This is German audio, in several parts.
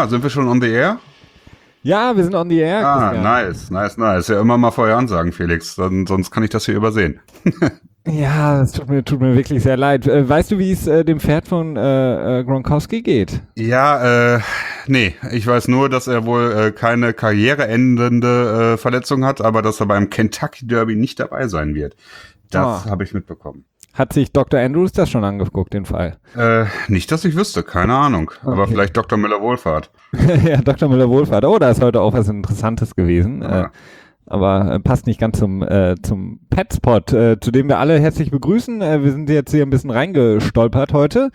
Ja, sind wir schon on the air? Ja, wir sind on the air. Nice. Ja, immer mal vorher ansagen, Felix, sonst kann ich das hier übersehen. Ja, das tut mir wirklich sehr leid. Weißt du, wie es dem Pferd von Gronkowski geht? Ja, nee, ich weiß nur, dass er wohl keine karriereendende Verletzung hat, aber dass er beim Kentucky Derby nicht dabei sein wird. Das habe ich mitbekommen. Hat sich Dr. Andrews das schon angeguckt, den Fall? Nicht, dass ich wüsste, keine Ahnung. Okay. Aber vielleicht Dr. Müller-Wohlfahrt. Ja, Dr. Müller-Wohlfahrt. Oh, da ist heute auch was Interessantes gewesen. Ja. Aber passt nicht ganz zum Petspot, zu dem wir alle herzlich begrüßen. Wir sind jetzt hier ein bisschen reingestolpert heute.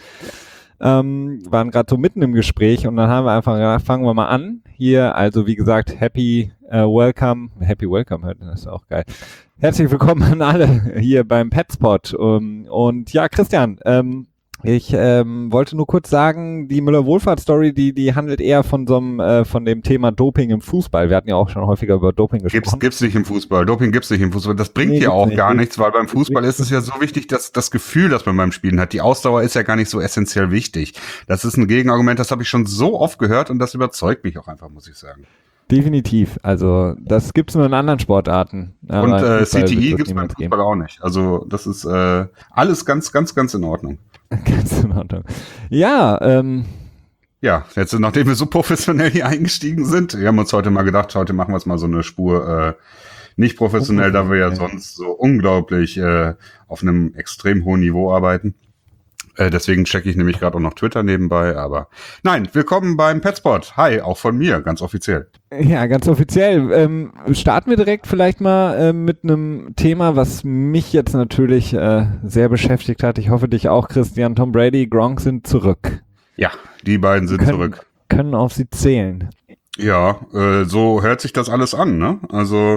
Waren gerade so mitten im Gespräch und dann haben wir einfach gedacht, fangen wir mal an. Hier, also wie gesagt, Happy Welcome, das ist auch geil. Herzlich willkommen an alle hier beim Petspot. Und ja, Christian, ich wollte nur kurz sagen, die Müller-Wohlfahrt-Story, die handelt eher von dem Thema Doping im Fußball. Wir hatten ja auch schon häufiger über Doping gesprochen. Gibt's nicht im Fußball. Doping gibt's nicht im Fußball. Das bringt ja auch gar nichts, weil beim Fußball ist es ja so wichtig, dass das Gefühl, das man beim Spielen hat. Die Ausdauer ist ja gar nicht so essentiell wichtig. Das ist ein Gegenargument, das habe ich schon so oft gehört und das überzeugt mich auch einfach, muss ich sagen. Definitiv. Also das gibt's nur in anderen Sportarten. Und CTE gibt's beim Fußball auch nicht. Also das ist alles ganz, ganz, ganz in Ordnung. Ganz in Ordnung. Ja, ja, jetzt nachdem wir so professionell hier eingestiegen sind, wir haben uns heute mal gedacht, heute machen wir es mal so eine Spur nicht professionell, da wir ja sonst so unglaublich auf einem extrem hohen Niveau arbeiten. Deswegen checke ich nämlich gerade auch noch Twitter nebenbei, aber nein, willkommen beim Petspot. Hi, auch von mir, ganz offiziell. Ja, ganz offiziell. Starten wir direkt vielleicht mal mit einem Thema, was mich jetzt natürlich sehr beschäftigt hat. Ich hoffe dich auch, Christian. Tom Brady, Gronk sind zurück. Ja, die beiden sind zurück. Können auf sie zählen. Ja, so hört sich das alles an, ne? Also,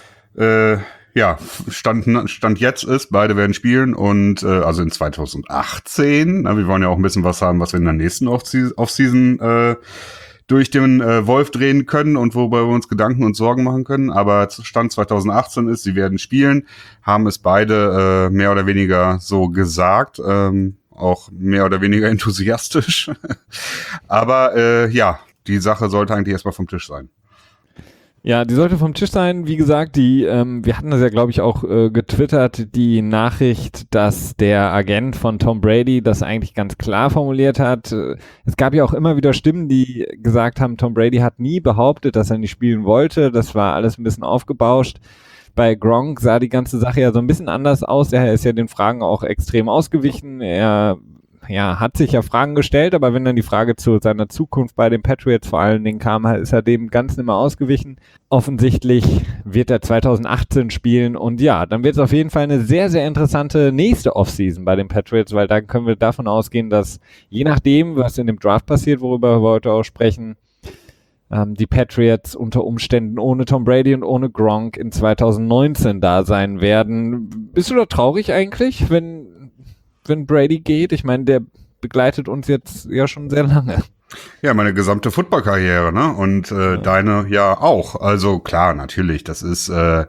ja, Stand jetzt ist, beide werden spielen und also in 2018, wir wollen ja auch ein bisschen was haben, was wir in der nächsten Offseason durch den Wolf drehen können und wobei wir uns Gedanken und Sorgen machen können, aber Stand 2018 ist, sie werden spielen, haben es beide mehr oder weniger so gesagt, auch mehr oder weniger enthusiastisch, aber ja, die Sache sollte eigentlich erstmal vom Tisch sein. Ja, die sollte vom Tisch sein. Wie gesagt, wir hatten das ja, glaube ich, auch getwittert, die Nachricht, dass der Agent von Tom Brady das eigentlich ganz klar formuliert hat. Es gab ja auch immer wieder Stimmen, die gesagt haben, Tom Brady hat nie behauptet, dass er nicht spielen wollte. Das war alles ein bisschen aufgebauscht. Bei Gronk sah die ganze Sache ja so ein bisschen anders aus. Er ist ja den Fragen auch extrem ausgewichen. Er hat sich ja Fragen gestellt, aber wenn dann die Frage zu seiner Zukunft bei den Patriots vor allen Dingen kam, ist er dem Ganzen immer ausgewichen. Offensichtlich wird er 2018 spielen und ja, dann wird es auf jeden Fall eine sehr, sehr interessante nächste Offseason bei den Patriots, weil dann können wir davon ausgehen, dass je nachdem, was in dem Draft passiert, worüber wir heute auch sprechen, die Patriots unter Umständen ohne Tom Brady und ohne Gronk in 2019 da sein werden. Bist du da traurig eigentlich, wenn Brady geht? Ich meine, der begleitet uns jetzt ja schon sehr lange. Ja, meine gesamte Football-Karriere, ne? Und deine ja auch. Also klar, natürlich, das ist auch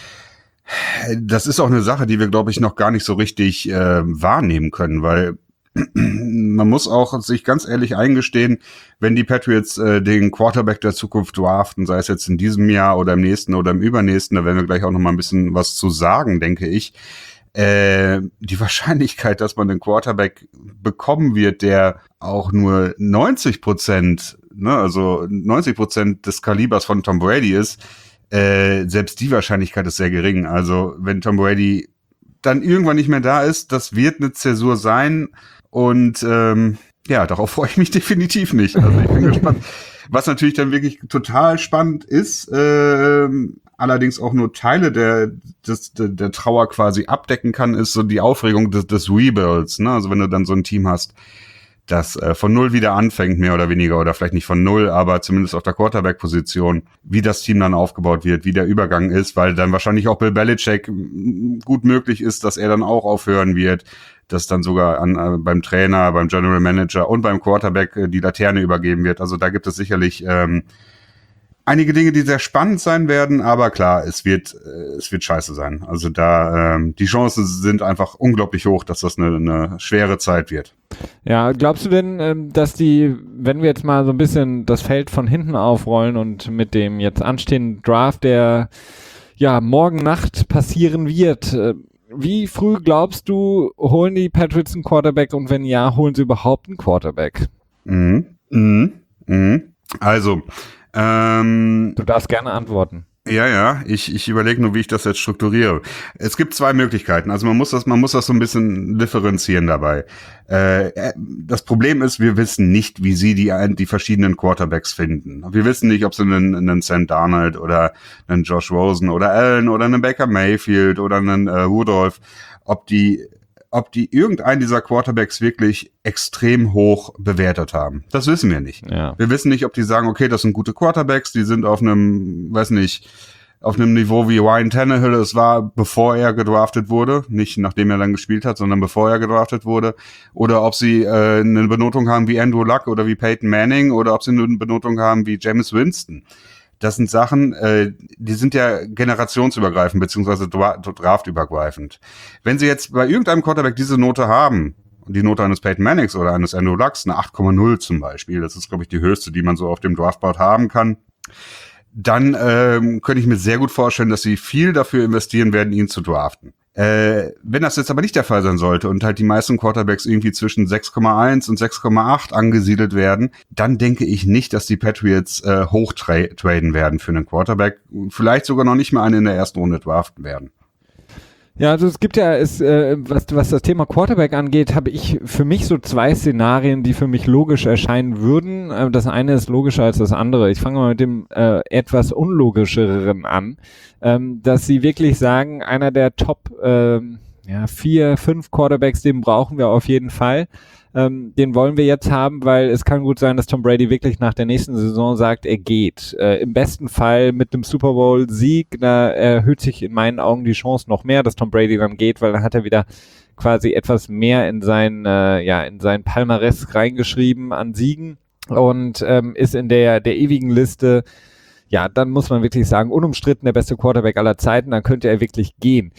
eine Sache, die wir, glaube ich, noch gar nicht so richtig wahrnehmen können, weil man muss auch sich ganz ehrlich eingestehen, wenn die Patriots den Quarterback der Zukunft draften, sei es jetzt in diesem Jahr oder im nächsten oder im übernächsten, da werden wir gleich auch noch mal ein bisschen was zu sagen, denke ich. Die Wahrscheinlichkeit, dass man den Quarterback bekommen wird, der auch nur 90%, ne, also 90% des Kalibers von Tom Brady ist, selbst die Wahrscheinlichkeit ist sehr gering. Also wenn Tom Brady dann irgendwann nicht mehr da ist, das wird eine Zäsur sein und ja, darauf freue ich mich definitiv nicht. Also ich bin gespannt. Was natürlich dann wirklich total spannend ist, allerdings auch nur Teile der Trauer quasi abdecken kann, ist so die Aufregung des Rebuilds, ne? Also wenn du dann so ein Team hast, das von null wieder anfängt, mehr oder weniger, oder vielleicht nicht von null, aber zumindest auf der Quarterback-Position, wie das Team dann aufgebaut wird, wie der Übergang ist, weil dann wahrscheinlich auch Bill Belichick gut möglich ist, dass er dann auch aufhören wird, dass dann sogar beim Trainer, beim General Manager und beim Quarterback die Laterne übergeben wird. Also da gibt es sicherlich einige Dinge, die sehr spannend sein werden, aber klar, es wird scheiße sein. Also da, die Chancen sind einfach unglaublich hoch, dass das eine schwere Zeit wird. Ja, glaubst du denn, dass wenn wir jetzt mal so ein bisschen das Feld von hinten aufrollen und mit dem jetzt anstehenden Draft, der ja morgen Nacht passieren wird, wie früh glaubst du, holen die Patriots einen Quarterback und wenn ja, holen sie überhaupt einen Quarterback? Also, du darfst gerne antworten. Ja, ich überlege nur, wie ich das jetzt strukturiere. Es gibt zwei Möglichkeiten. Also man muss das so ein bisschen differenzieren dabei. Das Problem ist, wir wissen nicht, wie sie die verschiedenen Quarterbacks finden. Wir wissen nicht, ob sie einen Sam Darnold oder einen Josh Rosen oder Allen oder einen Baker Mayfield oder einen Rudolph, ob die irgendeinen dieser Quarterbacks wirklich extrem hoch bewertet haben. Das wissen wir nicht. Ja. Wir wissen nicht, ob die sagen, okay, das sind gute Quarterbacks, die sind auf einem Niveau wie Ryan Tannehill es war, bevor er gedraftet wurde. Nicht nachdem er dann gespielt hat, sondern bevor er gedraftet wurde. Oder ob sie eine Benotung haben wie Andrew Luck oder wie Peyton Manning oder ob sie eine Benotung haben wie Jameis Winston. Das sind Sachen, die sind ja generationsübergreifend beziehungsweise draftübergreifend. Wenn sie jetzt bei irgendeinem Quarterback diese Note haben, die Note eines Peyton Mannings oder eines Andrew Lucks, eine 8,0 zum Beispiel, das ist, glaube ich, die höchste, die man so auf dem Draftboard haben kann, dann könnte ich mir sehr gut vorstellen, dass sie viel dafür investieren werden, ihn zu draften. Wenn das jetzt aber nicht der Fall sein sollte und halt die meisten Quarterbacks irgendwie zwischen 6,1 und 6,8 angesiedelt werden, dann denke ich nicht, dass die Patriots hoch traden werden für einen Quarterback. Vielleicht sogar noch nicht mal einen in der ersten Runde draften werden. Ja, also es gibt ja, was das Thema Quarterback angeht, habe ich für mich so zwei Szenarien, die für mich logisch erscheinen würden. Das eine ist logischer als das andere. Ich fange mal mit dem etwas unlogischeren an, dass sie wirklich sagen, einer der Top 4, 5 Quarterbacks, den brauchen wir auf jeden Fall. Den wollen wir jetzt haben, weil es kann gut sein, dass Tom Brady wirklich nach der nächsten Saison sagt, er geht. Im besten Fall mit dem Super Bowl-Sieg, da erhöht sich in meinen Augen die Chance noch mehr, dass Tom Brady dann geht, weil dann hat er wieder quasi etwas mehr in sein Palmarès reingeschrieben an Siegen und ist in der ewigen Liste, ja, dann muss man wirklich sagen, unumstritten der beste Quarterback aller Zeiten, dann könnte er wirklich gehen.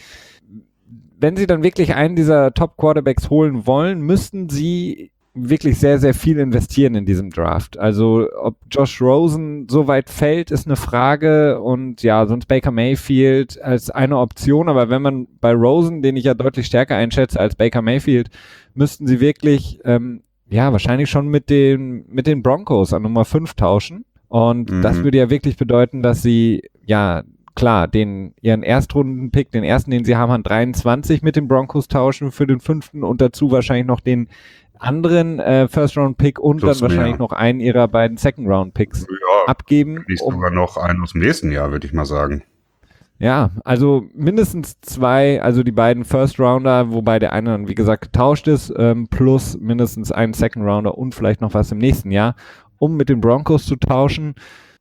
Wenn sie dann wirklich einen dieser Top-Quarterbacks holen wollen, müssten sie wirklich sehr, sehr viel investieren in diesem Draft. Also ob Josh Rosen so weit fällt, ist eine Frage und ja, sonst Baker Mayfield als eine Option, aber wenn man bei Rosen, den ich ja deutlich stärker einschätze als Baker Mayfield, müssten sie wirklich wahrscheinlich schon mit den Broncos an Nummer 5 tauschen und das würde ja wirklich bedeuten, dass sie klar, ihren Erstrunden-Pick, den ersten, den sie haben, an 23 mit den Broncos tauschen für den 5. und dazu wahrscheinlich noch den anderen First-Round-Pick und plus dann wahrscheinlich noch einen ihrer beiden Second-Round-Picks abgeben. Nicht sogar noch einen aus dem nächsten Jahr, würde ich mal sagen. Ja, also mindestens 2, also die beiden First-Rounder, wobei der eine dann, wie gesagt, getauscht ist, plus mindestens einen Second-Rounder und vielleicht noch was im nächsten Jahr, um mit den Broncos zu tauschen.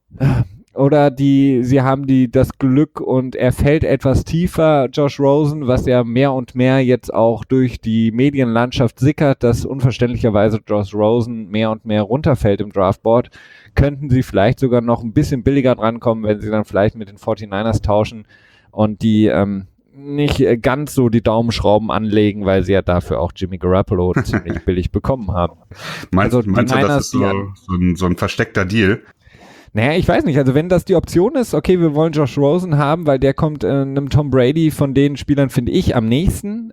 Oder sie haben das Glück und er fällt etwas tiefer, Josh Rosen, was ja mehr und mehr jetzt auch durch die Medienlandschaft sickert, dass unverständlicherweise Josh Rosen mehr und mehr runterfällt im Draftboard, könnten sie vielleicht sogar noch ein bisschen billiger drankommen, wenn sie dann vielleicht mit den 49ers tauschen und die nicht ganz so die Daumenschrauben anlegen, weil sie ja dafür auch Jimmy Garoppolo ziemlich billig bekommen haben. Meinst du, das ist so ein versteckter Deal? Naja, ich weiß nicht, also wenn das die Option ist, okay, wir wollen Josh Rosen haben, weil der kommt einem Tom Brady von den Spielern, finde ich, am nächsten.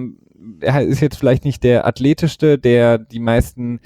Er ist jetzt vielleicht nicht der athletischste, der die meisten,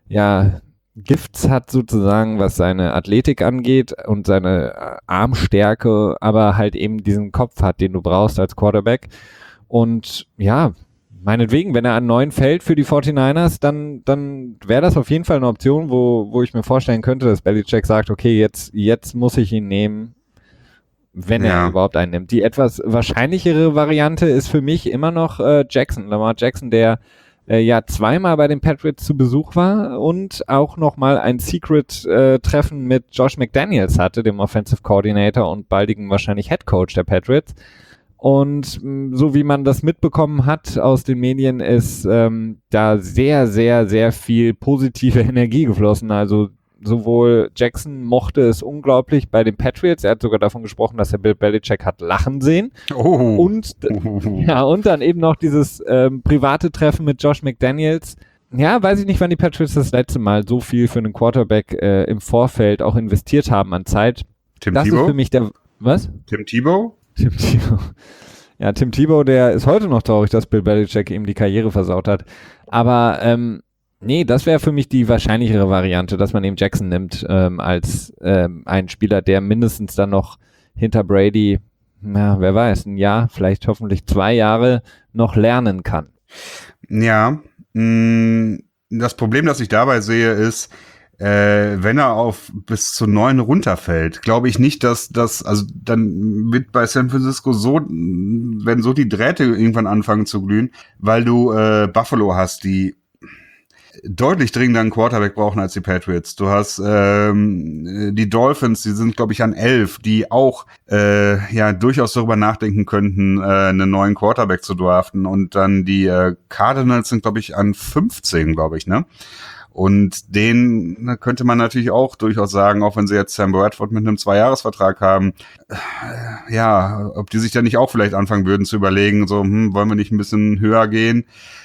Gifts hat sozusagen, was seine Athletik angeht und seine Armstärke, aber halt eben diesen Kopf hat, den du brauchst als Quarterback. Und ja, meinetwegen, wenn er an 9 fällt für die 49ers, dann wäre das auf jeden Fall eine Option, wo ich mir vorstellen könnte, dass Belichick sagt, okay, jetzt muss ich ihn nehmen, wenn er überhaupt einen nimmt. Die etwas wahrscheinlichere Variante ist für mich immer noch Lamar Jackson, der zweimal bei den Patriots zu Besuch war und auch nochmal ein Secret-Treffen mit Josh McDaniels hatte, dem Offensive Coordinator und baldigen wahrscheinlich Head Coach der Patriots. Und so wie man das mitbekommen hat aus den Medien, ist da sehr, sehr, sehr viel positive Energie geflossen. Also sowohl Jackson mochte es unglaublich bei den Patriots, er hat sogar davon gesprochen, dass er Bill Belichick hat lachen sehen. Und dann eben noch dieses private Treffen mit Josh McDaniels. Ja, weiß ich nicht, wann die Patriots das letzte Mal so viel für einen Quarterback im Vorfeld auch investiert haben an Zeit. Tim das Tebow? Ist für mich der, was? Tim Tebow? Tim Tebow. Ja, Tim Tebow, der ist heute noch traurig, dass Bill Belichick ihm die Karriere versaut hat. Aber nee, das wäre für mich die wahrscheinlichere Variante, dass man eben Jackson nimmt als einen Spieler, der mindestens dann noch hinter Brady, na, wer weiß, ein Jahr, vielleicht hoffentlich 2 Jahre noch lernen kann. Ja, das Problem, das ich dabei sehe, ist, wenn er auf bis zu 9 runterfällt, glaube ich nicht, dass das, also dann wird bei San Francisco werden so die Drähte irgendwann anfangen zu glühen, weil du Buffalo hast, die deutlich dringender einen Quarterback brauchen als die Patriots. Du hast die Dolphins, die sind, glaube ich, an 11, die auch durchaus darüber nachdenken könnten, einen neuen Quarterback zu draften. Und dann die Cardinals sind, glaube ich, an 15, glaube ich, ne? Und den könnte man natürlich auch durchaus sagen, auch wenn sie jetzt Sam Bradford mit einem 2-Jahres-Vertrag haben, ob die sich da nicht auch vielleicht anfangen würden zu überlegen, so, wollen wir nicht ein bisschen höher gehen?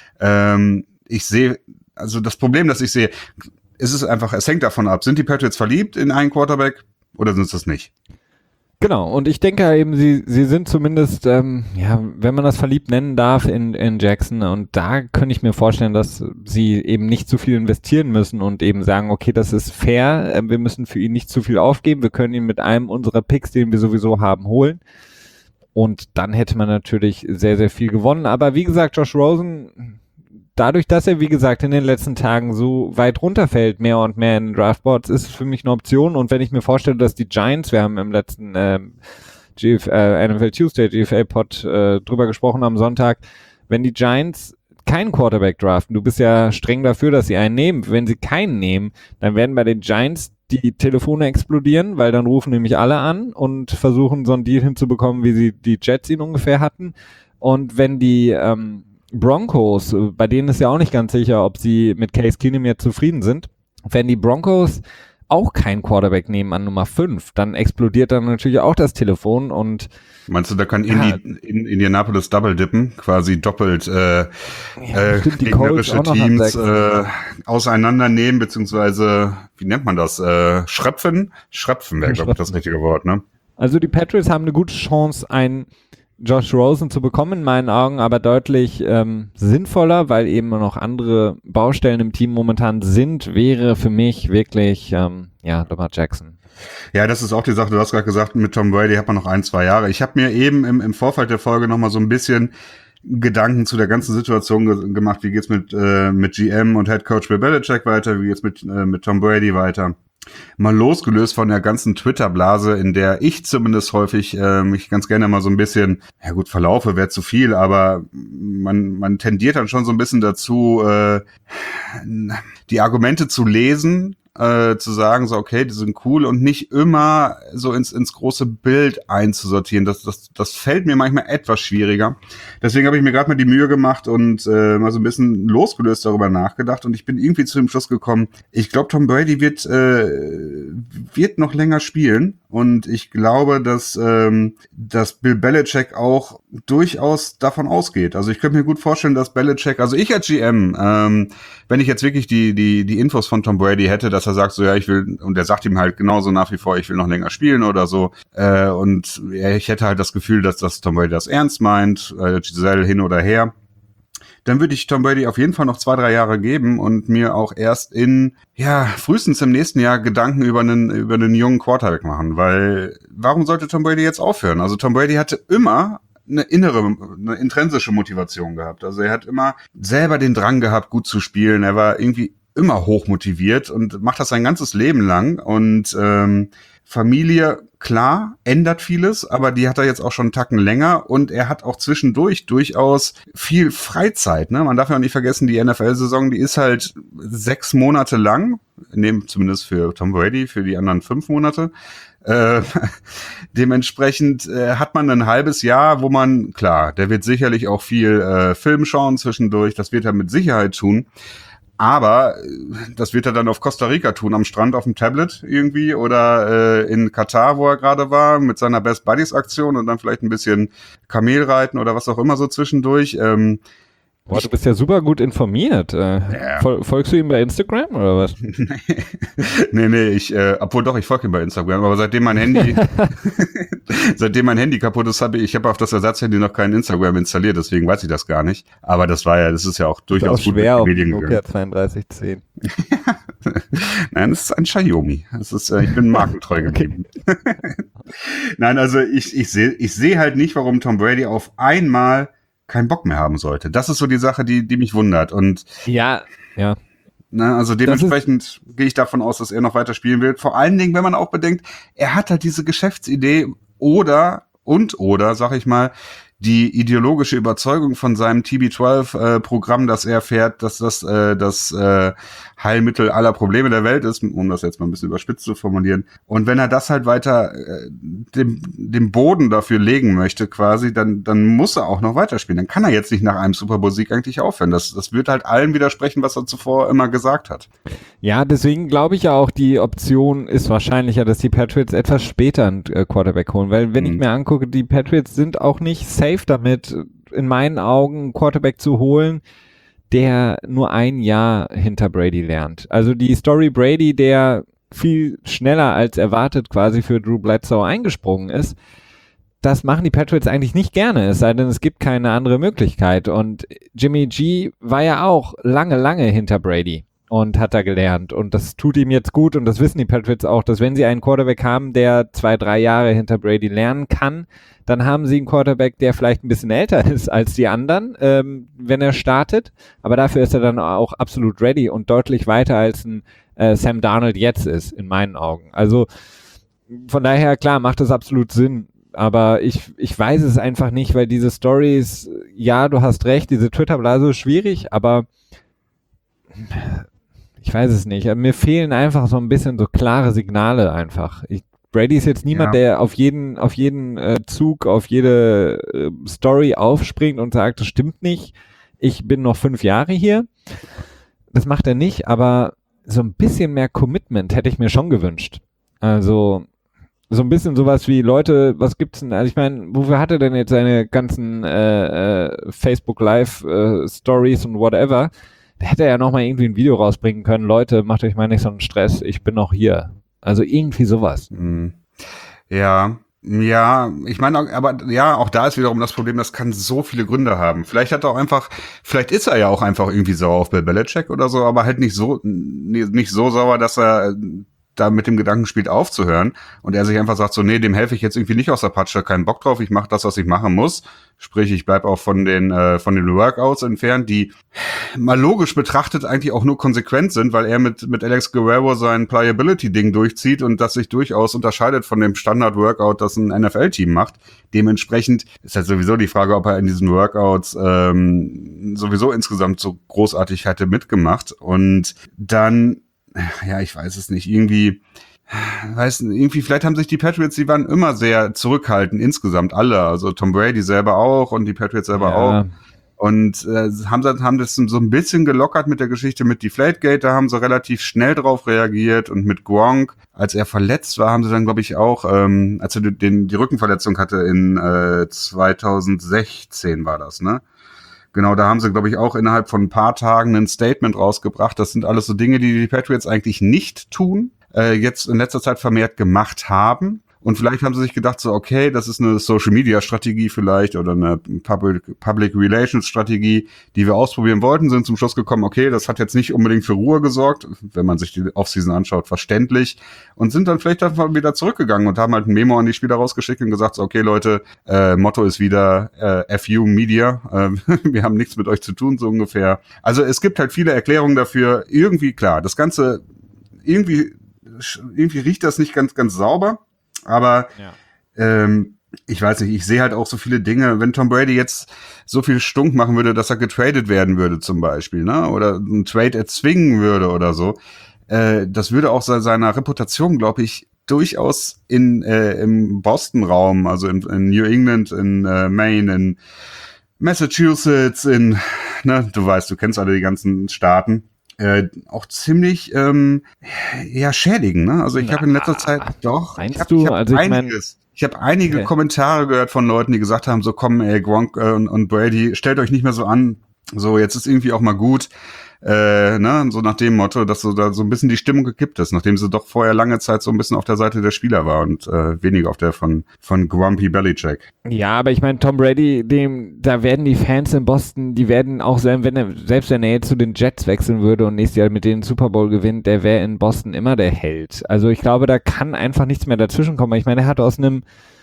Ich sehe, also das Problem, das ich sehe, es hängt davon ab, sind die Patriots verliebt in einen Quarterback oder sind sie das nicht? Genau, und ich denke eben, sie sind zumindest, wenn man das verliebt nennen darf, in Jackson, und da könnte ich mir vorstellen, dass sie eben nicht zu viel investieren müssen und eben sagen, okay, das ist fair, wir müssen für ihn nicht zu viel aufgeben, wir können ihn mit einem unserer Picks, den wir sowieso haben, holen. Und dann hätte man natürlich sehr, sehr viel gewonnen. Aber wie gesagt, Josh Rosen, dadurch, dass er, wie gesagt, in den letzten Tagen so weit runterfällt, mehr und mehr in den Draftboards, ist es für mich eine Option. Und wenn ich mir vorstelle, dass die Giants, wir haben im letzten NFL Tuesday GFA-Pod drüber gesprochen am Sonntag, wenn die Giants keinen Quarterback draften, du bist ja streng dafür, dass sie einen nehmen. Wenn sie keinen nehmen, dann werden bei den Giants die Telefone explodieren, weil dann rufen nämlich alle an und versuchen, so einen Deal hinzubekommen, wie sie die Jets ihn ungefähr hatten. Und wenn die Broncos, bei denen ist ja auch nicht ganz sicher, ob sie mit Case Keenum jetzt zufrieden sind. Wenn die Broncos auch keinen Quarterback nehmen an Nummer 5, dann explodiert dann natürlich auch das Telefon. Und meinst du, da kann Indianapolis double dippen, quasi doppelt gegnerische Teams auseinandernehmen, beziehungsweise, wie nennt man das? Schröpfen wäre, glaube ich, das richtige Wort, ne? Also die Patriots haben eine gute Chance, einen Josh Rosen zu bekommen, in meinen Augen, aber deutlich sinnvoller, weil eben noch andere Baustellen im Team momentan sind, wäre für mich wirklich Lamar Jackson. Ja, das ist auch die Sache, du hast gerade gesagt, mit Tom Brady hat man noch 1-2 Jahre. Ich habe mir eben im Vorfeld der Folge nochmal so ein bisschen Gedanken zu der ganzen Situation gemacht. Wie geht's mit GM und Head Coach Bill Belichick weiter? Wie geht's mit Tom Brady weiter? Mal losgelöst von der ganzen Twitter-Blase, in der ich zumindest häufig mich ganz gerne mal so ein bisschen, verlaufe wäre zu viel, aber man tendiert dann schon so ein bisschen dazu, die Argumente zu lesen, zu sagen, so okay, die sind cool und nicht immer so ins große Bild einzusortieren. Das fällt mir manchmal etwas schwieriger. Deswegen habe ich mir gerade mal die Mühe gemacht und mal so ein bisschen losgelöst darüber nachgedacht und ich bin irgendwie zu dem Schluss gekommen, ich glaube, Tom Brady wird noch länger spielen und ich glaube, dass Bill Belichick auch durchaus davon ausgeht. Also ich könnte mir gut vorstellen, dass Belichick, also ich als GM, wenn ich jetzt wirklich die Infos von Tom Brady hätte, dass er sagt, so ja, ich will, und er sagt ihm halt genauso nach wie vor, ich will noch länger spielen oder so, und ich hätte halt das Gefühl, dass Tom Brady das ernst meint, Giselle hin oder her, dann würde ich Tom Brady auf jeden Fall noch 2-3 Jahre geben und mir auch erst frühestens im nächsten Jahr Gedanken über einen jungen Quarterback machen, weil warum sollte Tom Brady jetzt aufhören? Also Tom Brady hatte immer eine intrinsische Motivation gehabt. Also er hat immer selber den Drang gehabt, gut zu spielen. Er war irgendwie immer hochmotiviert und macht das sein ganzes Leben lang. Und Familie, klar, ändert vieles, aber die hat er jetzt auch schon einen Tacken länger und er hat auch zwischendurch durchaus viel Freizeit. Ne? Man darf ja auch nicht vergessen, die NFL-Saison, die ist halt 6 Monate lang, zumindest für Tom Brady, für die anderen 5 Monate. Dementsprechend hat man ein halbes Jahr, wo man, klar, der wird sicherlich auch viel Film schauen zwischendurch, das wird er mit Sicherheit tun. Aber das wird er dann auf Costa Rica tun, am Strand auf dem Tablet irgendwie oder in Katar, wo er gerade war, mit seiner Best Buddies Aktion und dann vielleicht ein bisschen Kamelreiten oder was auch immer so zwischendurch. Boah, du bist ja super gut informiert. Ja. Folgst du ihm bei Instagram oder was? Nee, ich folge ihm bei Instagram, aber seitdem mein Handy kaputt ist, habe ich auf das Ersatzhandy noch kein Instagram installiert, deswegen weiß ich das gar nicht. Aber das ist ja auch durchaus ist auch gut schwer mit den Medien auf gegangen. Nokia 3210. Nein, es ist ein Xiaomi. Ich bin markentreu geblieben. Nein, also ich sehe halt nicht, warum Tom Brady auf einmal keinen Bock mehr haben sollte. Das ist so die Sache, die mich wundert. Und ja. Also dementsprechend gehe ich davon aus, dass er noch weiter spielen will. Vor allen Dingen, wenn man auch bedenkt, er hat halt diese Geschäftsidee oder, sag ich mal, die ideologische Überzeugung von seinem TB12-Programm, das er fährt, dass das Heilmittel aller Probleme der Welt ist, um das jetzt mal ein bisschen überspitzt zu formulieren. Und wenn er das halt weiter dem Boden dafür legen möchte quasi, dann muss er auch noch weiterspielen. Dann kann er jetzt nicht nach einem Super Bowl-Sieg eigentlich aufhören. Das wird halt allem widersprechen, was er zuvor immer gesagt hat. Ja, deswegen glaube ich ja auch, die Option ist wahrscheinlicher, dass die Patriots etwas später einen Quarterback holen. Weil wenn ich mir angucke, die Patriots sind auch nicht safe damit, in meinen Augen einen Quarterback zu holen, der nur ein Jahr hinter Brady lernt. Also die Story Brady, der viel schneller als erwartet quasi für Drew Bledsoe eingesprungen ist, das machen die Patriots eigentlich nicht gerne, es sei denn, es gibt keine andere Möglichkeit. Und Jimmy G war ja auch lange hinter Brady und hat da gelernt. Und das tut ihm jetzt gut und das wissen die Patriots auch, dass wenn sie einen Quarterback haben, der 2-3 Jahre hinter Brady lernen kann, dann haben sie einen Quarterback, der vielleicht ein bisschen älter ist als die anderen, wenn er startet. Aber dafür ist er dann auch absolut ready und deutlich weiter als ein Sam Darnold jetzt ist, in meinen Augen. Also von daher, klar, macht das absolut Sinn. Aber ich weiß es einfach nicht, weil diese Stories, ja, du hast recht, diese Twitter-Blase ist schwierig, aber ich weiß es nicht. Mir fehlen einfach so ein bisschen so klare Signale einfach. Brady ist jetzt niemand, der auf jeden Zug, auf jede Story aufspringt und sagt, das stimmt nicht, ich bin noch 5 Jahre hier. Das macht er nicht, aber so ein bisschen mehr Commitment hätte ich mir schon gewünscht. Also so ein bisschen sowas wie, Leute, was gibt's denn? Also ich meine, wofür hat er denn jetzt seine ganzen Facebook Live Stories und whatever? Da hätte er ja nochmal irgendwie ein Video rausbringen können. Leute, macht euch mal nicht so einen Stress, ich bin noch hier. Also irgendwie sowas. Ja, ich meine, aber ja, auch da ist wiederum das Problem, das kann so viele Gründe haben. Vielleicht ist er ja auch einfach irgendwie sauer auf Bill Belichick oder so, aber halt nicht so sauer, dass er da mit dem Gedanken spielt, aufzuhören und er sich einfach sagt so, nee, dem helfe ich jetzt irgendwie nicht aus der Patsche, keinen Bock drauf, ich mache das, was ich machen muss. Sprich, ich bleib auch von den Workouts entfernt, die mal logisch betrachtet eigentlich auch nur konsequent sind, weil er mit Alex Guerrero sein Pliability-Ding durchzieht und das sich durchaus unterscheidet von dem Standard-Workout, das ein NFL-Team macht. Dementsprechend ist halt sowieso die Frage, ob er in diesen Workouts sowieso insgesamt so großartig hätte mitgemacht. Und dann, ja, ich weiß es nicht, irgendwie, vielleicht haben sich die Patriots, die waren immer sehr zurückhaltend insgesamt, alle, also Tom Brady selber auch und die Patriots selber auch. Und haben das so ein bisschen gelockert mit der Geschichte mit Deflategate, da haben sie relativ schnell drauf reagiert und mit Gronk, als er verletzt war, haben sie dann, glaube ich, auch, als er die Rückenverletzung hatte in 2016 war das, ne? Genau, da haben sie, glaube ich, auch innerhalb von ein paar Tagen ein Statement rausgebracht. Das sind alles so Dinge, die Patriots eigentlich nicht tun, jetzt in letzter Zeit vermehrt gemacht haben. Und vielleicht haben sie sich gedacht, so, okay, das ist eine Social-Media-Strategie vielleicht oder eine Public-Relations-Strategie, die wir ausprobieren wollten, sind zum Schluss gekommen, okay, das hat jetzt nicht unbedingt für Ruhe gesorgt, wenn man sich die Offseason anschaut, verständlich, und sind dann vielleicht einfach wieder zurückgegangen und haben halt ein Memo an die Spieler rausgeschickt und gesagt, so, okay, Leute, Motto ist wieder FU Media, wir haben nichts mit euch zu tun, so ungefähr. Also es gibt halt viele Erklärungen dafür, irgendwie, klar, das Ganze, irgendwie riecht das nicht ganz sauber. Aber ich weiß nicht, ich sehe halt auch so viele Dinge, wenn Tom Brady jetzt so viel Stunk machen würde, dass er getradet werden würde zum Beispiel, ne? Oder einen Trade erzwingen würde oder so, das würde auch seiner Reputation, glaube ich, durchaus im Boston-Raum, also in New England, in Maine, in Massachusetts, du weißt, du kennst alle die ganzen Staaten, auch ziemlich schädigen. Ne? Also ich habe in letzter Zeit ich habe einige Kommentare gehört von Leuten, die gesagt haben, so komm, Gronk und Brady, stellt euch nicht mehr so an, so jetzt ist irgendwie auch mal gut. So nach dem Motto, dass so da so ein bisschen die Stimmung gekippt ist, nachdem sie doch vorher lange Zeit so ein bisschen auf der Seite der Spieler war und weniger auf der von Grumpy Belichick. Ja, aber ich meine, Tom Brady, da werden die Fans in Boston, die werden auch, selbst wenn er jetzt zu den Jets wechseln würde und nächstes Jahr mit denen Super Bowl gewinnt, der wäre in Boston immer der Held. Also ich glaube, da kann einfach nichts mehr dazwischen kommen. Ich meine, er hat aus einem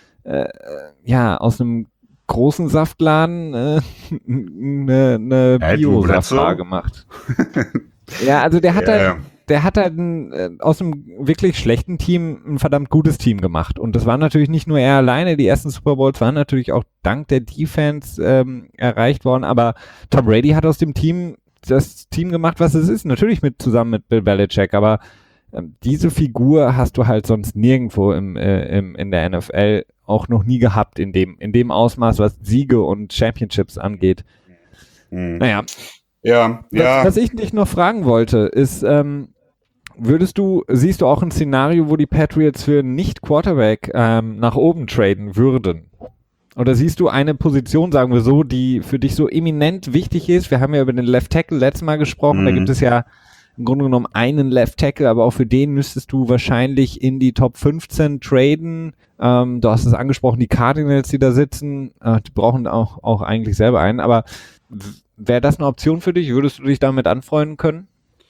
großen Saftladen eine Bio-Saftbar gemacht. Ja, also der hat halt aus einem wirklich schlechten Team ein verdammt gutes Team gemacht. Und das war natürlich nicht nur er alleine, die ersten Super Bowls waren natürlich auch dank der Defense erreicht worden, aber Tom Brady hat aus dem Team das Team gemacht, was es ist. Natürlich zusammen mit Bill Belichick, aber diese Figur hast du halt sonst nirgendwo in der NFL auch noch nie gehabt in dem Ausmaß, was Siege und Championships angeht. Naja. Ja. Was ich dich noch fragen wollte, ist, siehst du auch ein Szenario, wo die Patriots für einen Nicht-Quarterback nach oben traden würden? Oder siehst du eine Position, sagen wir so, die für dich so eminent wichtig ist? Wir haben ja über den Left Tackle letztes Mal gesprochen, da gibt es ja im Grunde genommen einen Left Tackle, aber auch für den müsstest du wahrscheinlich in die Top 15 traden. Du hast es angesprochen, die Cardinals, die da sitzen, die brauchen auch eigentlich selber einen, aber wäre das eine Option für dich? Würdest du dich damit anfreunden können?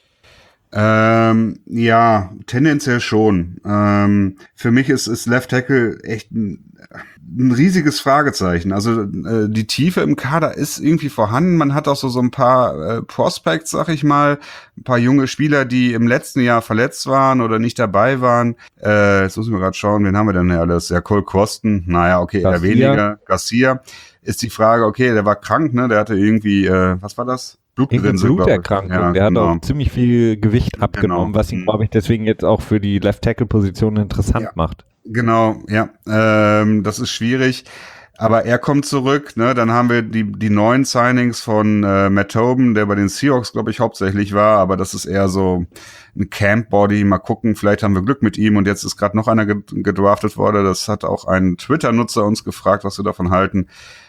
Ja, tendenziell schon. Für mich ist Left Tackle echt ein riesiges Fragezeichen. Also die Tiefe im Kader ist irgendwie vorhanden. Man hat auch so ein paar Prospects, sag ich mal, ein paar junge Spieler, die im letzten Jahr verletzt waren oder nicht dabei waren. Jetzt müssen wir gerade schauen, wen haben wir denn hier alles? Ja, Cole Croston, naja, okay, eher weniger. Garcia ist die Frage, okay, der war krank, ne? Der hatte irgendwie, was war das? Bluterkrankung. Ja, der hat auch ziemlich viel Gewicht abgenommen, was ihn, glaube ich, deswegen jetzt auch für die Left-Tackle-Position interessant macht. Genau, ja. Das ist schwierig. Aber er kommt zurück, ne? Dann haben wir die neuen Signings von Matt Tobin, der bei den Seahawks, glaube ich, hauptsächlich war, aber das ist eher so ein Camp-Body. Mal gucken, vielleicht haben wir Glück mit ihm und jetzt ist gerade noch einer gedraftet worden. Das hat auch ein Twitter-Nutzer uns gefragt, was wir davon halten.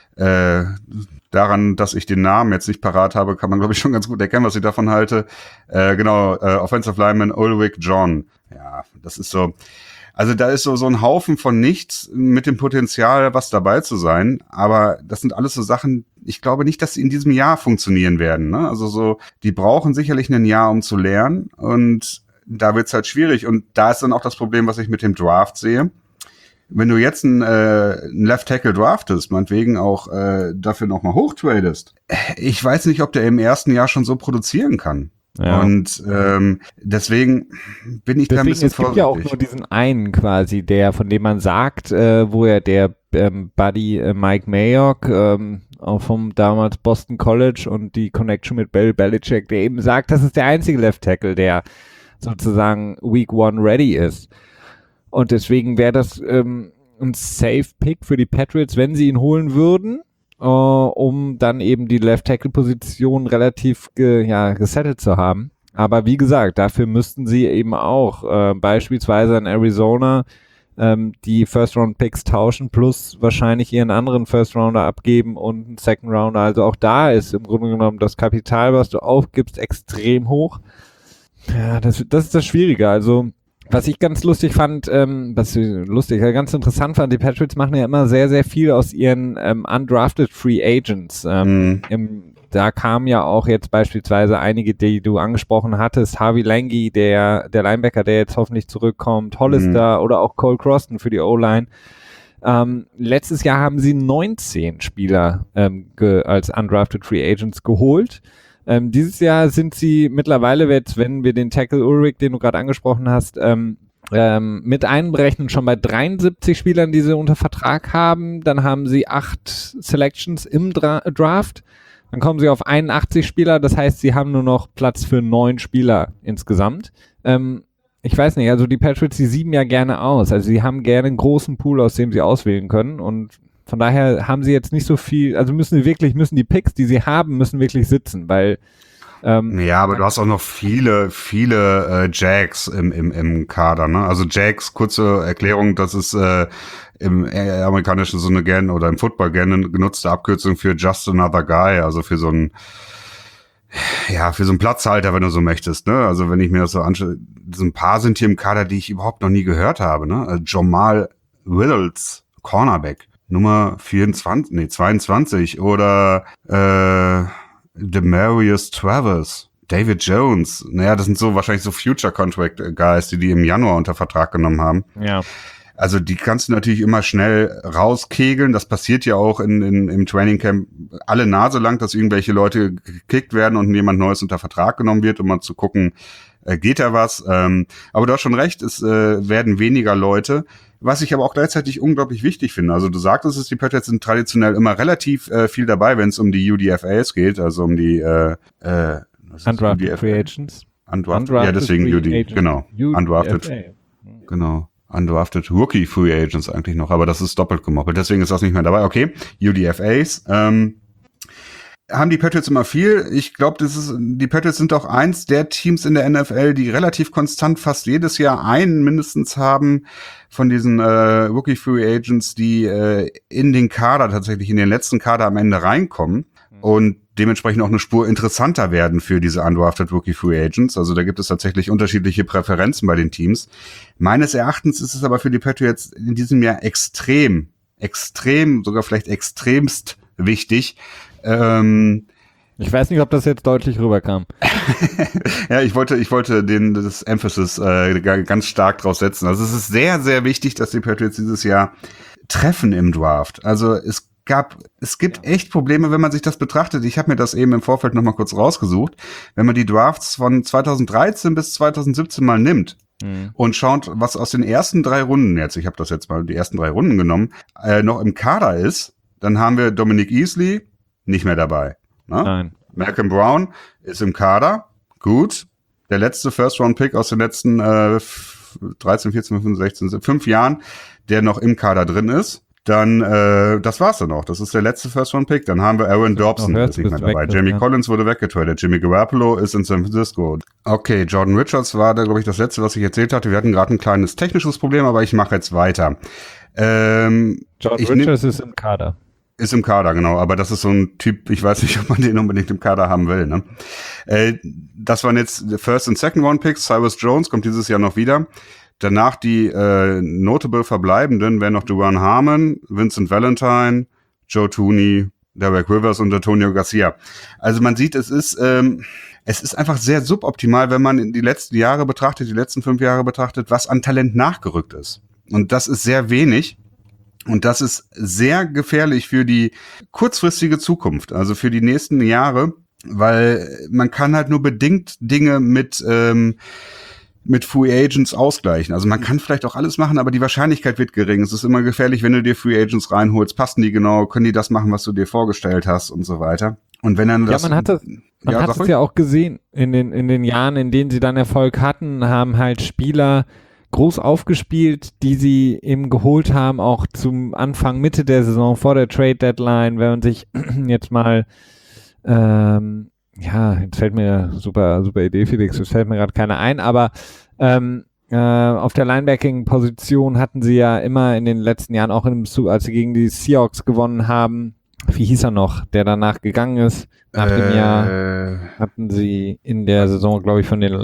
Daran, dass ich den Namen jetzt nicht parat habe, kann man, glaube ich, schon ganz gut erkennen, was ich davon halte. Offensive Lineman Ulrich John. Ja, das ist so. Also da ist so ein Haufen von nichts mit dem Potenzial, was dabei zu sein. Aber das sind alles so Sachen, ich glaube nicht, dass sie in diesem Jahr funktionieren werden. Ne? Also so, die brauchen sicherlich ein Jahr, um zu lernen. Und da wird's halt schwierig. Und da ist dann auch das Problem, was ich mit dem Draft sehe. Wenn du jetzt einen Left Tackle draftest, meinetwegen auch dafür nochmal hochtradest, ich weiß nicht, ob der im ersten Jahr schon so produzieren kann. Ja. Und deswegen bin ich da ein bisschen vorsichtig. Es gibt ja auch nur diesen einen quasi, von dem man sagt, wo er der Buddy Mike Mayock auch vom damals Boston College und die Connection mit Bill Belichick, der eben sagt, das ist der einzige Left Tackle, der sozusagen Week 1 ready ist. Und deswegen wäre das ein Safe-Pick für die Patriots, wenn sie ihn holen würden, um dann eben die Left-Tackle-Position relativ gesettelt zu haben. Aber wie gesagt, dafür müssten sie eben auch beispielsweise in Arizona die First-Round-Picks tauschen, plus wahrscheinlich ihren anderen First-Rounder abgeben und einen Second-Rounder. Also auch da ist im Grunde genommen das Kapital, was du aufgibst, extrem hoch. Ja, das ist das Schwierige. Also was ich ganz lustig fand, ganz interessant fand, die Patriots machen ja immer sehr, sehr viel aus ihren undrafted Free Agents. Da kamen ja auch jetzt beispielsweise einige, die du angesprochen hattest, Harvey Langi, der Linebacker, der jetzt hoffentlich zurückkommt, Hollister oder auch Cole Croston für die O-Line. Letztes Jahr haben sie 19 Spieler als undrafted Free Agents geholt. Dieses Jahr sind sie mittlerweile, wenn wir den Tackle Ulrich, den du gerade angesprochen hast, mit einberechnen, schon bei 73 Spielern, die sie unter Vertrag haben. Dann haben sie 8 Selections im Draft. Dann kommen sie auf 81 Spieler. Das heißt, sie haben nur noch Platz für 9 Spieler insgesamt. Ich weiß nicht, also die Patriots, die sieben ja gerne aus. Also sie haben gerne einen großen Pool, aus dem sie auswählen können. Und von daher haben sie jetzt nicht so viel, also müssen die Picks, die sie haben, müssen wirklich sitzen, weil Ja, aber du hast auch noch viele Jags im Kader, ne? Also Jags, kurze Erklärung, das ist im amerikanischen Sinne gern oder im Football gerne genutzte Abkürzung für Just Another Guy, also für so einen Platzhalter, wenn du so möchtest, ne? Also wenn ich mir das so anschaue, so ein paar sind hier im Kader, die ich überhaupt noch nie gehört habe, ne? Jamal Wills, Cornerback, Nummer 22 oder Demarius Travers, David Jones. Naja, das sind so wahrscheinlich so Future Contract Guys, die im Januar unter Vertrag genommen haben. Ja. Also die kannst du natürlich immer schnell rauskegeln. Das passiert ja auch im Training Camp alle Nase lang, dass irgendwelche Leute gekickt werden und jemand Neues unter Vertrag genommen wird, um mal zu gucken, geht da was. Aber du hast schon recht, es werden weniger Leute. Was ich aber auch gleichzeitig unglaublich wichtig finde. Also du sagtest es, die Patriots sind traditionell immer relativ viel dabei, wenn es um die UDFAs geht, also um die Undrafted Free Agents. Undrafted, ja, deswegen genau. Undrafted. Genau. Undrafted Rookie Free Agents eigentlich noch, aber das ist doppelt gemoppelt, deswegen ist das nicht mehr dabei. Okay, UDFAs. Haben die Patriots immer viel. Ich glaube, die Patriots sind auch eins der Teams in der NFL, die relativ konstant fast jedes Jahr einen mindestens haben von diesen Rookie Free Agents, die in den Kader tatsächlich, in den letzten Kader am Ende reinkommen und dementsprechend auch eine Spur interessanter werden für diese Undrafted Rookie Free Agents. Also da gibt es tatsächlich unterschiedliche Präferenzen bei den Teams. Meines Erachtens ist es aber für die Patriots in diesem Jahr extrem, sogar vielleicht extremst wichtig. Ich weiß nicht, ob das jetzt deutlich rüberkam. Ja, ich wollte das Emphasis ganz stark drauf setzen. Also es ist sehr, sehr wichtig, dass die Patriots dieses Jahr treffen im Draft. Also es gibt echt Probleme, wenn man sich das betrachtet. Ich habe mir das eben im Vorfeld noch mal kurz rausgesucht. Wenn man die Drafts von 2013 bis 2017 mal nimmt und schaut, was aus den ersten 3 Runden jetzt, ich habe das jetzt mal die ersten 3 Runden genommen, noch im Kader ist, dann haben wir Dominic Easley nicht mehr dabei. Ne? Nein. Malcolm Brown ist im Kader. Gut. Der letzte First-Round-Pick aus den letzten 13, 14, 15, 16, 5 Jahren, der noch im Kader drin ist. Dann, das war's dann auch. Das ist der letzte First-Round-Pick. Dann haben wir Aaron Dobson, ist nicht mehr dabei. Jamie Collins wurde weggetradet. Jimmy Garoppolo ist in San Francisco. Okay, Jordan Richards war da, glaube ich, das letzte, was ich erzählt hatte. Wir hatten gerade ein kleines technisches Problem, aber ich mache jetzt weiter. Jordan Richards ist im Kader. Ist im Kader, genau. Aber das ist so ein Typ, ich weiß nicht, ob man den unbedingt im Kader haben will. Ne? Das waren jetzt First- und Second-Round-Picks. Cyrus Jones kommt dieses Jahr noch wieder. Danach die notable Verbleibenden wären noch Duran Harmon, Vincent Valentine, Joe Thuney, Derek Rivers und Antonio Garcia. Also man sieht, es ist einfach sehr suboptimal, wenn man die letzten Jahre betrachtet, die letzten 5 Jahre betrachtet, was an Talent nachgerückt ist. Und das ist sehr wenig. Und das ist sehr gefährlich für die kurzfristige Zukunft, also für die nächsten Jahre, weil man kann halt nur bedingt Dinge mit Free Agents ausgleichen. Also man kann vielleicht auch alles machen, aber die Wahrscheinlichkeit wird gering. Es ist immer gefährlich, wenn du dir Free Agents reinholst. Passen die genau? Können die das machen, was du dir vorgestellt hast und so weiter? Und wenn dann das... Ja, man hat es ja auch gesehen. In den Jahren, in denen sie dann Erfolg hatten, haben halt Spieler groß aufgespielt, die sie eben geholt haben, auch zum Anfang, Mitte der Saison, vor der Trade Deadline, wenn man sich jetzt mal jetzt fällt mir super Idee, Felix, es fällt mir gerade keiner ein, aber auf der Linebacking-Position hatten sie ja immer in den letzten Jahren, auch als sie gegen die Seahawks gewonnen haben, wie hieß er noch, der danach gegangen ist? Nach dem Jahr hatten sie in der Saison, glaube ich, von den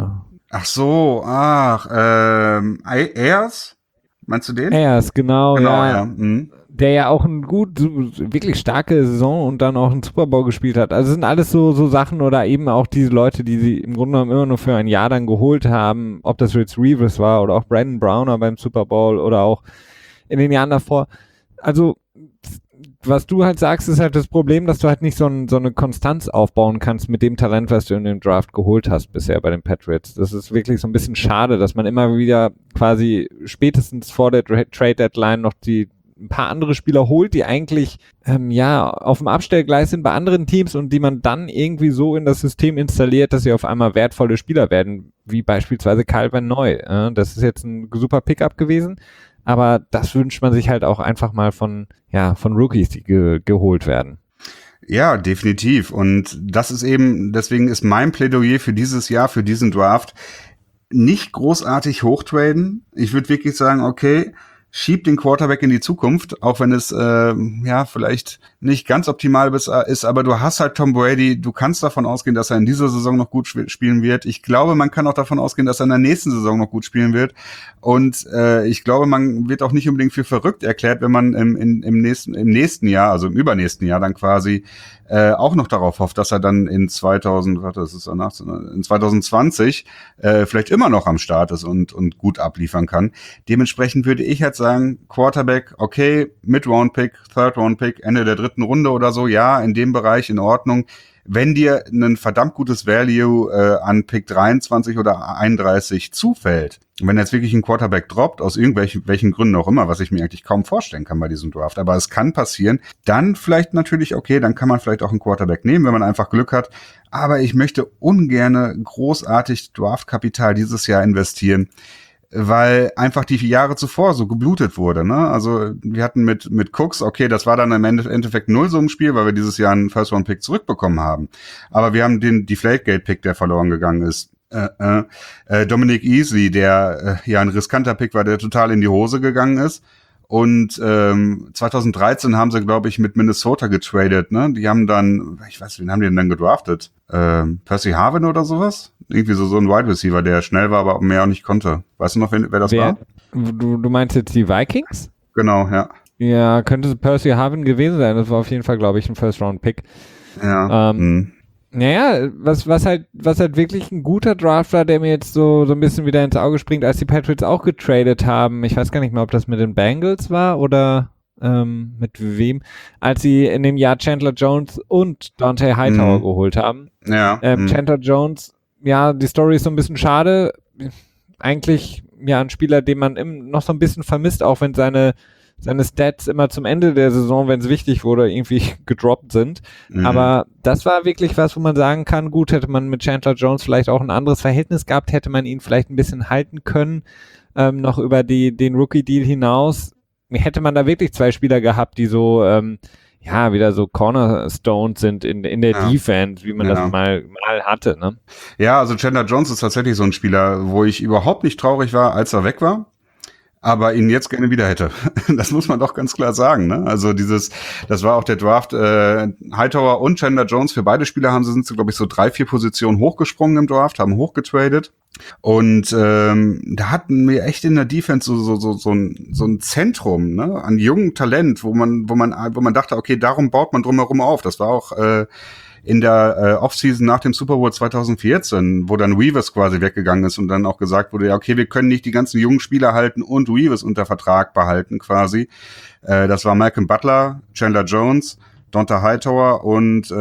Ayers? Meinst du den? Ayers, genau, ja. Der ja auch wirklich starke Saison und dann auch einen Super Bowl gespielt hat. Also es sind alles so Sachen oder eben auch diese Leute, die sie im Grunde genommen immer nur für ein Jahr dann geholt haben, ob das Rich Reeves war oder auch Brandon Browner beim Super Bowl oder auch in den Jahren davor. Also was du halt sagst, ist halt das Problem, dass du halt nicht so eine Konstanz aufbauen kannst mit dem Talent, was du in dem Draft geholt hast bisher bei den Patriots. Das ist wirklich so ein bisschen schade, dass man immer wieder quasi spätestens vor der Trade Deadline noch ein paar andere Spieler holt, die eigentlich auf dem Abstellgleis sind bei anderen Teams und die man dann irgendwie so in das System installiert, dass sie auf einmal wertvolle Spieler werden, wie beispielsweise Kyle Van Noy. Das ist jetzt ein super Pickup gewesen, aber das wünscht man sich halt auch einfach mal von Rookies, die geholt werden. Ja, definitiv. Und das ist eben, deswegen ist mein Plädoyer für dieses Jahr, für diesen Draft, nicht großartig hochtraden. Ich würde wirklich sagen, okay, schieb den Quarterback in die Zukunft, auch wenn es vielleicht nicht ganz optimal ist, aber du hast halt Tom Brady, du kannst davon ausgehen, dass er in dieser Saison noch gut spielen wird. Ich glaube, man kann auch davon ausgehen, dass er in der nächsten Saison noch gut spielen wird. Und ich glaube, man wird auch nicht unbedingt für verrückt erklärt, wenn man im nächsten Jahr, also im übernächsten Jahr dann quasi auch noch darauf hofft, dass er dann in 2020 vielleicht immer noch am Start ist und gut abliefern kann. Dementsprechend würde ich halt sagen, Quarterback, okay, Mid-Round-Pick, Third-Round-Pick, Ende der 3. Runde oder so, ja, in dem Bereich in Ordnung. Wenn dir ein verdammt gutes Value an Pick 23 oder 31 zufällt, wenn jetzt wirklich ein Quarterback droppt, aus welchen Gründen auch immer, was ich mir eigentlich kaum vorstellen kann bei diesem Draft, aber es kann passieren, dann vielleicht natürlich, okay, dann kann man vielleicht auch einen Quarterback nehmen, wenn man einfach Glück hat, aber ich möchte ungerne großartig Draftkapital dieses Jahr investieren, weil einfach die 4 Jahre zuvor so geblutet wurde, ne? Also wir hatten mit Cooks, okay, das war dann im Endeffekt Nullsummenspiel, weil wir dieses Jahr einen First-Round-Pick zurückbekommen haben. Aber wir haben den Deflategate-Pick, der verloren gegangen ist. Dominic Easley, der ein riskanter Pick war, der total in die Hose gegangen ist. Und 2013 haben sie, glaube ich, mit Minnesota getradet, ne? Die haben dann, ich weiß, wen haben die denn dann gedraftet? Percy Harvin oder sowas? Irgendwie so ein Wide Receiver, der schnell war, aber mehr auch nicht konnte. Weißt du noch, wer das war? Du meinst jetzt die Vikings? Genau, ja. Ja, könnte Percy Harvin gewesen sein. Das war auf jeden Fall, glaube ich, ein First-Round-Pick. Ja. Naja, was halt wirklich ein guter Draft war, der mir jetzt so ein bisschen wieder ins Auge springt, als die Patriots auch getradet haben. Ich weiß gar nicht mehr, ob das mit den Bengals war oder mit wem, als sie in dem Jahr Chandler Jones und Dante Hightower geholt haben. Ja. Chandler Jones, ja, die Story ist so ein bisschen schade. Eigentlich ja ein Spieler, den man noch so ein bisschen vermisst, auch wenn seine Stats immer zum Ende der Saison, wenn es wichtig wurde, irgendwie gedroppt sind. Aber das war wirklich was, wo man sagen kann, gut, hätte man mit Chandler Jones vielleicht auch ein anderes Verhältnis gehabt, hätte man ihn vielleicht ein bisschen halten können, noch über den Rookie-Deal hinaus. Hätte man da wirklich 2 Spieler gehabt, die so, wieder so Cornerstones sind in der Defense, wie man das mal hatte, ne? Ja, also Chandler Jones ist tatsächlich so ein Spieler, wo ich überhaupt nicht traurig war, als er weg war, aber ihn jetzt gerne wieder hätte. Das muss man doch ganz klar sagen, ne? Also das war auch der Draft, Hightower und Chandler Jones, für beide Spieler sind sie, glaube ich, so 3-4 Positionen hochgesprungen im Draft, haben hochgetradet. Und da hatten wir echt in der Defense so ein Zentrum, ne, an jungem Talent, wo man dachte, okay, darum baut man drumherum auf. Das war auch in der Offseason nach dem Super Bowl 2014, wo dann Reeves quasi weggegangen ist und dann auch gesagt wurde, ja, okay, wir können nicht die ganzen jungen Spieler halten und Reeves unter Vertrag behalten quasi. Das war Malcolm Butler, Chandler Jones, Dante Hightower und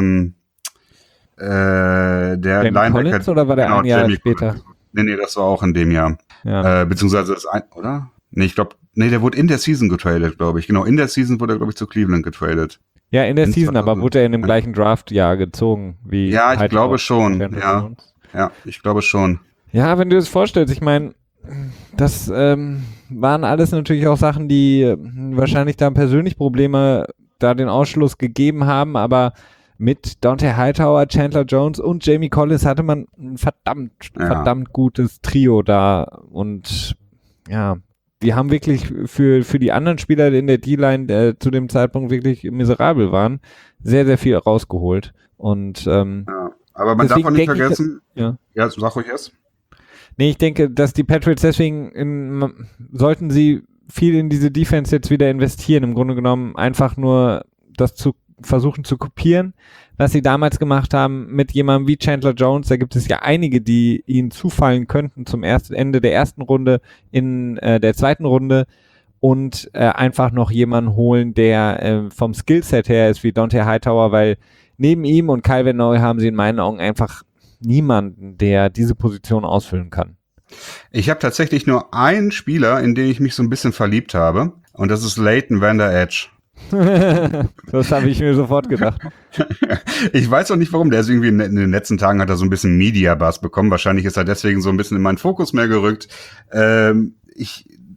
der Jamie Linebacker. Collins, oder war der ein Jahr später? Nee, das war auch in dem Jahr. Ja. Beziehungsweise oder? Nee, ich glaube, der wurde in der Season getradet, glaube ich. Genau, in der Season wurde er, glaube ich, zu Cleveland getradet. Ja, in der Season, aber wurde er in dem gleichen Draftjahr gezogen wie. Ja, ich glaube schon. Ja, ich glaube schon. Ja, wenn du das vorstellst, ich meine, das waren alles natürlich auch Sachen, die wahrscheinlich da persönlich Probleme da den Ausschluss gegeben haben, aber mit Dante Hightower, Chandler Jones und Jamie Collins hatte man ein verdammt gutes Trio da und ja, die haben wirklich für die anderen Spieler in der D-Line zu dem Zeitpunkt wirklich miserabel waren, sehr, sehr viel rausgeholt. Und aber man darf auch nicht vergessen, sag ruhig erst. Nee, ich denke, dass die Patriots deswegen sollten sie viel in diese Defense jetzt wieder investieren, im Grunde genommen einfach nur das zu versuchen zu kopieren, was sie damals gemacht haben mit jemandem wie Chandler Jones. Da gibt es ja einige, die ihnen zufallen könnten zum Ende der ersten Runde, in der zweiten Runde und einfach noch jemanden holen, der vom Skillset her ist wie Dante Hightower, weil neben ihm und Kyle Van Noy haben sie in meinen Augen einfach niemanden, der diese Position ausfüllen kann. Ich habe tatsächlich nur einen Spieler, in den ich mich so ein bisschen verliebt habe, und das ist Leighton Vander Esch. Das habe ich mir sofort gedacht. Ich weiß auch nicht warum, der ist irgendwie in den letzten Tagen hat er so ein bisschen Media-Buzz bekommen, wahrscheinlich ist er deswegen so ein bisschen in meinen Fokus mehr gerückt.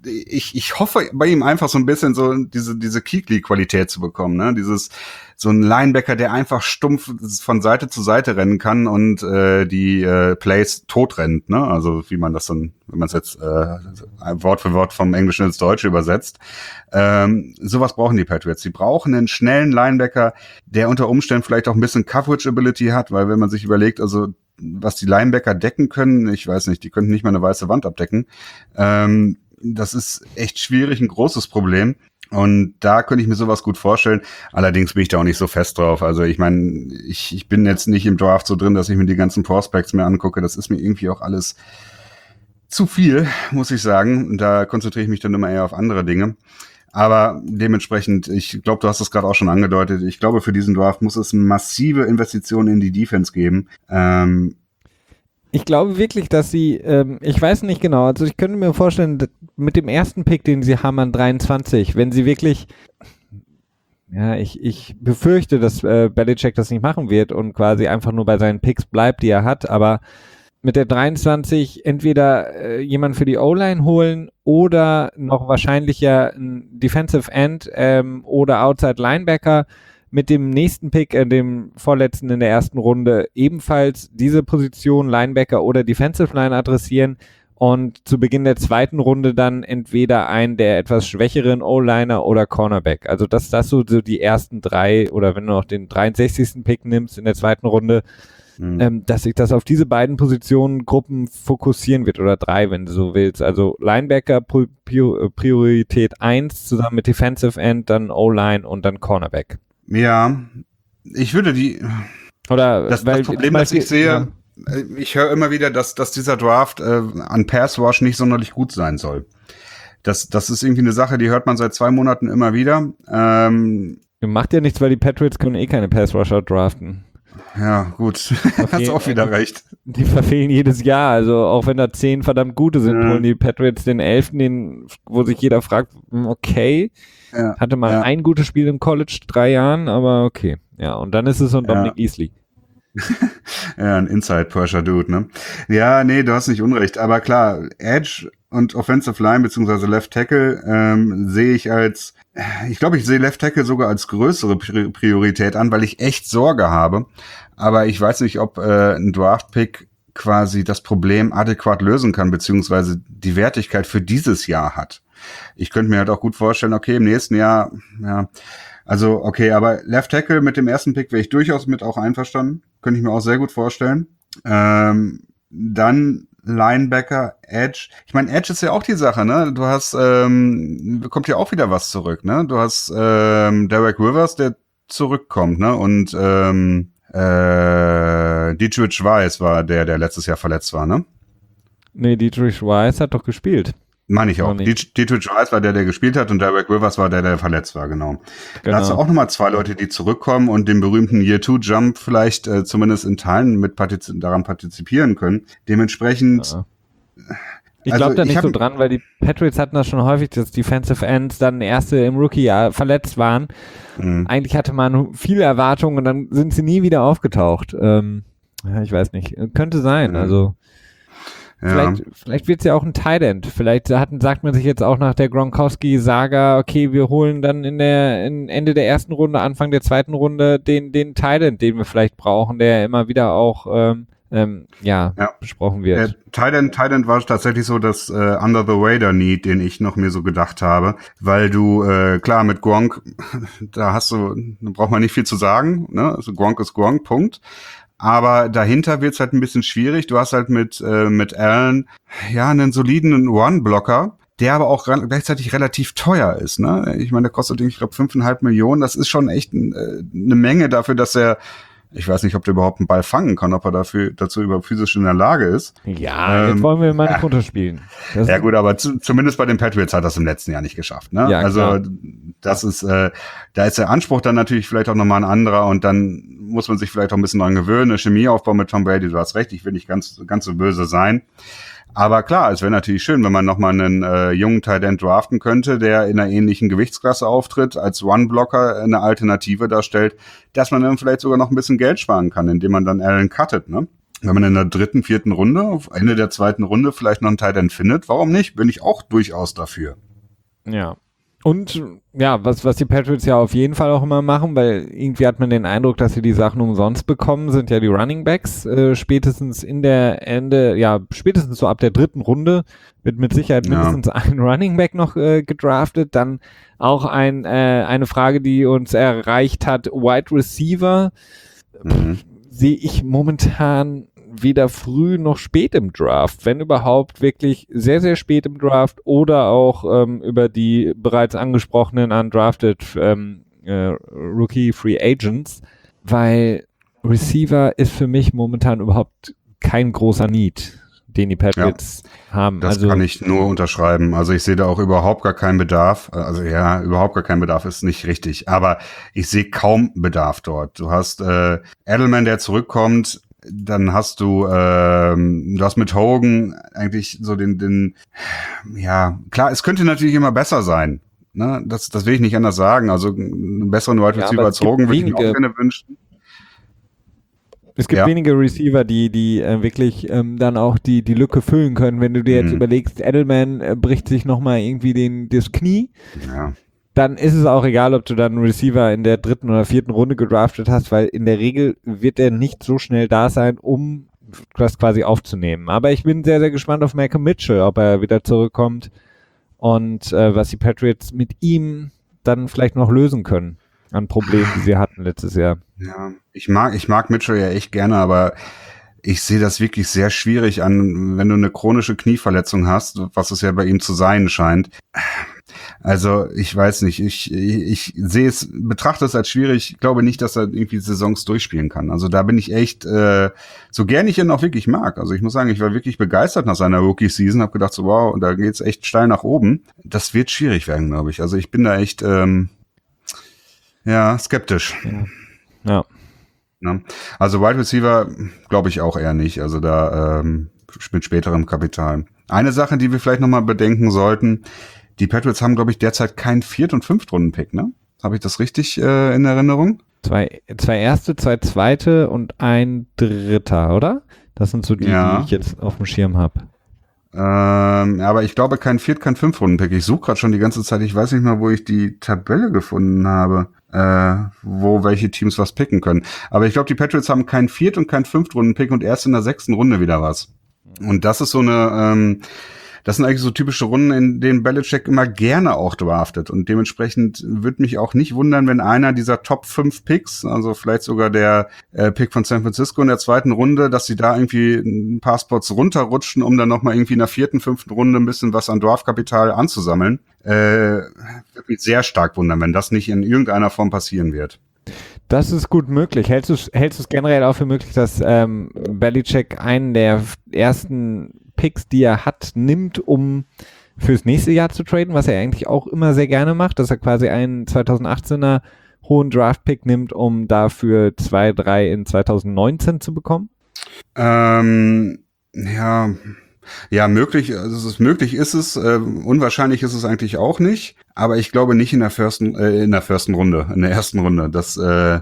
ich hoffe bei ihm einfach so ein bisschen so diese Kuechly-Qualität zu bekommen, ne? So ein Linebacker, der einfach stumpf von Seite zu Seite rennen kann und die Plays totrennt, ne? Also wie man das dann, wenn man es jetzt Wort für Wort vom Englischen ins Deutsche übersetzt. Sowas brauchen die Patriots. Sie brauchen einen schnellen Linebacker, der unter Umständen vielleicht auch ein bisschen Coverage-Ability hat, weil wenn man sich überlegt, also was die Linebacker decken können, ich weiß nicht, die könnten nicht mal eine weiße Wand abdecken. Das ist echt schwierig, ein großes Problem. Und da könnte ich mir sowas gut vorstellen. Allerdings bin ich da auch nicht so fest drauf. Also ich meine, ich bin jetzt nicht im Draft so drin, dass ich mir die ganzen Prospects mehr angucke. Das ist mir irgendwie auch alles zu viel, muss ich sagen. Und da konzentriere ich mich dann immer eher auf andere Dinge. Aber dementsprechend, ich glaube, du hast es gerade auch schon angedeutet, ich glaube, für diesen Draft muss es massive Investitionen in die Defense geben. Ich glaube wirklich, dass sie, ich weiß nicht genau, also ich könnte mir vorstellen, mit dem ersten Pick, den sie haben an 23, wenn sie wirklich, ja, ich befürchte, dass Belichick das nicht machen wird und quasi einfach nur bei seinen Picks bleibt, die er hat, aber mit der 23 entweder jemand für die O-Line holen oder noch wahrscheinlicher ein Defensive End oder Outside Linebacker. Mit dem nächsten Pick, dem vorletzten in der ersten Runde, ebenfalls diese Position Linebacker oder Defensive Line adressieren und zu Beginn der zweiten Runde dann entweder einen der etwas schwächeren O-Liner oder Cornerback. Also das so die ersten drei, oder wenn du noch den 63. Pick nimmst in der zweiten Runde, dass sich das auf diese beiden Positionengruppen fokussieren wird, oder drei, wenn du so willst. Also Linebacker Priorität 1 zusammen mit Defensive End, dann O-Line und dann Cornerback. Ja, ich würde das Problem, das ich sehe, ja. Ich höre immer wieder, dass dieser Draft an Pass Rush nicht sonderlich gut sein soll. Das ist irgendwie eine Sache, die hört man seit 2 Monaten immer wieder. Macht ja nichts, weil die Patriots können keinen Pass Rusher draften. Ja, gut. Hast auch wieder recht. Die verfehlen jedes Jahr. Also auch wenn da 10 verdammt gute sind, holen die Patriots den 11., wo sich jeder fragt, okay, hatte mal ein gutes Spiel im College, 3 Jahren, aber okay. Ja, und dann ist es so ein Dominic Easley. Ja, ein Inside-Pressure-Dude, ne? Ja, nee, du hast nicht unrecht. Aber klar, Edge und Offensive Line beziehungsweise Left Tackle sehe ich ich glaube, ich sehe Left Tackle sogar als größere Priorität an, weil ich echt Sorge habe. Aber ich weiß nicht, ob ein Draft-Pick quasi das Problem adäquat lösen kann, beziehungsweise die Wertigkeit für dieses Jahr hat. Ich könnte mir halt auch gut vorstellen, okay, im nächsten Jahr, ja, also okay, aber Left Tackle mit dem ersten Pick wäre ich durchaus mit auch einverstanden. Könnte ich mir auch sehr gut vorstellen. Dann Linebacker, Edge. Ich meine, Edge ist ja auch die Sache, ne? Du hast, kommt ja auch wieder was zurück, ne? Du hast Derek Rivers, der zurückkommt, ne? Und Dietrich Weiss war der letztes Jahr verletzt war, ne? Nee, Dietrich Weiss hat doch gespielt. Meine ich auch. Dietrich Weiss war der gespielt hat und Derek Rivers war der verletzt war, genau. Da hast du auch nochmal 2 Leute, die zurückkommen und den berühmten Year-2-Jump vielleicht zumindest in Teilen daran partizipieren können. Dementsprechend... Ja. Ich glaube da nicht so dran, weil die Patriots hatten das schon häufig, dass Defensive Ends dann erste im Rookie-Jahr verletzt waren. Eigentlich hatte man viele Erwartungen und dann sind sie nie wieder aufgetaucht. Ja, ich weiß nicht. Könnte sein, also... Ja. Vielleicht wird es ja auch ein Tight End. Vielleicht sagt man sich jetzt auch nach der Gronkowski-Saga, okay, wir holen dann in Ende der ersten Runde, Anfang der zweiten Runde den Tight End, den wir vielleicht brauchen, der immer wieder auch besprochen wird. Tight End war tatsächlich so das Under the Radar Need, den ich noch mir so gedacht habe, weil du klar mit Gronk, da braucht man nicht viel zu sagen, ne? Also Gronk ist Gronk, Punkt. Aber dahinter wird's halt ein bisschen schwierig. Du hast halt mit Allen einen soliden One-Blocker, der aber auch gleichzeitig relativ teuer ist. Ne? Ich meine, der kostet, ich glaube, 5,5 Millionen. Das ist schon echt eine Menge dafür, dass er, ich weiß nicht, ob der überhaupt einen Ball fangen kann, ob er dazu überhaupt physisch in der Lage ist. Ja, jetzt wollen wir mal nicht runterspielen. Ja gut, aber zumindest bei den Patriots hat er das im letzten Jahr nicht geschafft. Ne? Ja, also klar. Das ist, da ist der Anspruch dann natürlich vielleicht auch nochmal ein anderer und dann muss man sich vielleicht auch ein bisschen dran gewöhnen. Eine Chemieaufbau mit Tom Brady, du hast recht, ich will nicht ganz so böse sein. Aber klar, es wäre natürlich schön, wenn man nochmal einen jungen Tight End draften könnte, der in einer ähnlichen Gewichtsklasse auftritt, als One-Blocker eine Alternative darstellt, dass man dann vielleicht sogar noch ein bisschen Geld sparen kann, indem man dann Allen cuttet, ne? wenn man in der 3., 4. Runde, auf Ende der 2. Runde vielleicht noch einen Tight End findet, warum nicht? Bin ich auch durchaus dafür. Ja. Und ja, was die Patriots ja auf jeden Fall auch immer machen, weil irgendwie hat man den Eindruck, dass sie die Sachen umsonst bekommen, sind ja die Running Backs. Spätestens so ab der 3. Runde wird mit Sicherheit mindestens ein Running Back noch gedraftet. Dann auch eine Frage, die uns erreicht hat, Wide Receiver. Sehe ich momentan weder früh noch spät im Draft, wenn überhaupt wirklich sehr, sehr spät im Draft oder auch über die bereits angesprochenen undrafted Rookie Free Agents, weil Receiver ist für mich momentan überhaupt kein großer Need, den die Patriots haben. Das kann ich nur unterschreiben. Also ich sehe da auch überhaupt gar keinen Bedarf. Also ja, überhaupt gar keinen Bedarf ist nicht richtig. Aber ich sehe kaum Bedarf dort. Du hast Edelman, der zurückkommt. Dann hast du hast mit Hogan eigentlich so ja, klar, es könnte natürlich immer besser sein. Ne? Das will ich nicht anders sagen. Also einen besseren Wide Receiver als Hogan würde ich mir auch gerne wünschen. Es gibt wenige Receiver, die wirklich dann auch die Lücke füllen können. Wenn du dir jetzt überlegst, Edelman bricht sich nochmal irgendwie das Knie, dann ist es auch egal, ob du dann einen Receiver in der 3. oder 4. Runde gedraftet hast, weil in der Regel wird er nicht so schnell da sein, um das quasi aufzunehmen. Aber ich bin sehr, sehr gespannt auf Malcolm Mitchell, ob er wieder zurückkommt und was die Patriots mit ihm dann vielleicht noch lösen können an Problemen, die sie hatten letztes Jahr. Ja, ich mag Mitchell ja echt gerne, aber ich sehe das wirklich sehr schwierig an, wenn du eine chronische Knieverletzung hast, was es ja bei ihm zu sein scheint. Also ich weiß nicht, ich betrachte es als schwierig. Ich glaube nicht, dass er irgendwie Saisons durchspielen kann. Also da bin ich echt, so gern ich ihn auch wirklich mag. Also ich muss sagen, ich war wirklich begeistert nach seiner Rookie-Season, habe gedacht so wow, und da geht's echt steil nach oben. Das wird schwierig werden, glaube ich. Also ich bin da echt, skeptisch. Ja. Also Wide Receiver glaube ich auch eher nicht. Also da mit späterem Kapital. Eine Sache, die wir vielleicht nochmal bedenken sollten, die Patriots haben, glaube ich, derzeit keinen 4. und 5. Runden-Pick, ne? Habe ich das richtig in Erinnerung? Zwei erste, 2 zweite und ein dritter, oder? Das sind so die ich jetzt auf dem Schirm habe. Aber ich glaube, kein 4., kein 5. Runden-Pick. Ich suche gerade schon die ganze Zeit. Ich weiß nicht mal, wo ich die Tabelle gefunden habe, wo welche Teams was picken können. Aber ich glaube, die Patriots haben keinen 4. und keinen 5. Runden-Pick und erst in der 6. Runde wieder was. Und das ist so eine, das sind eigentlich so typische Runden, in denen Belichick immer gerne auch draftet. Und dementsprechend würde mich auch nicht wundern, wenn einer dieser Top 5 Picks, also vielleicht sogar der Pick von San Francisco in der 2. Runde, dass sie da irgendwie ein paar Spots runterrutschen, um dann nochmal irgendwie in der 4., 5. Runde ein bisschen was an Draftkapital anzusammeln. Würde mich sehr stark wundern, wenn das nicht in irgendeiner Form passieren wird. Das ist gut möglich. Hältst du es generell auch für möglich, dass Belichick einen der ersten Picks, die er hat, nimmt, um fürs nächste Jahr zu traden, was er eigentlich auch immer sehr gerne macht, dass er quasi einen 2018er hohen Draft-Pick nimmt, um dafür 2, 3 in 2019 zu bekommen? Möglich. Also möglich ist es. Unwahrscheinlich ist es eigentlich auch nicht. Aber ich glaube nicht in der ersten Runde. Das,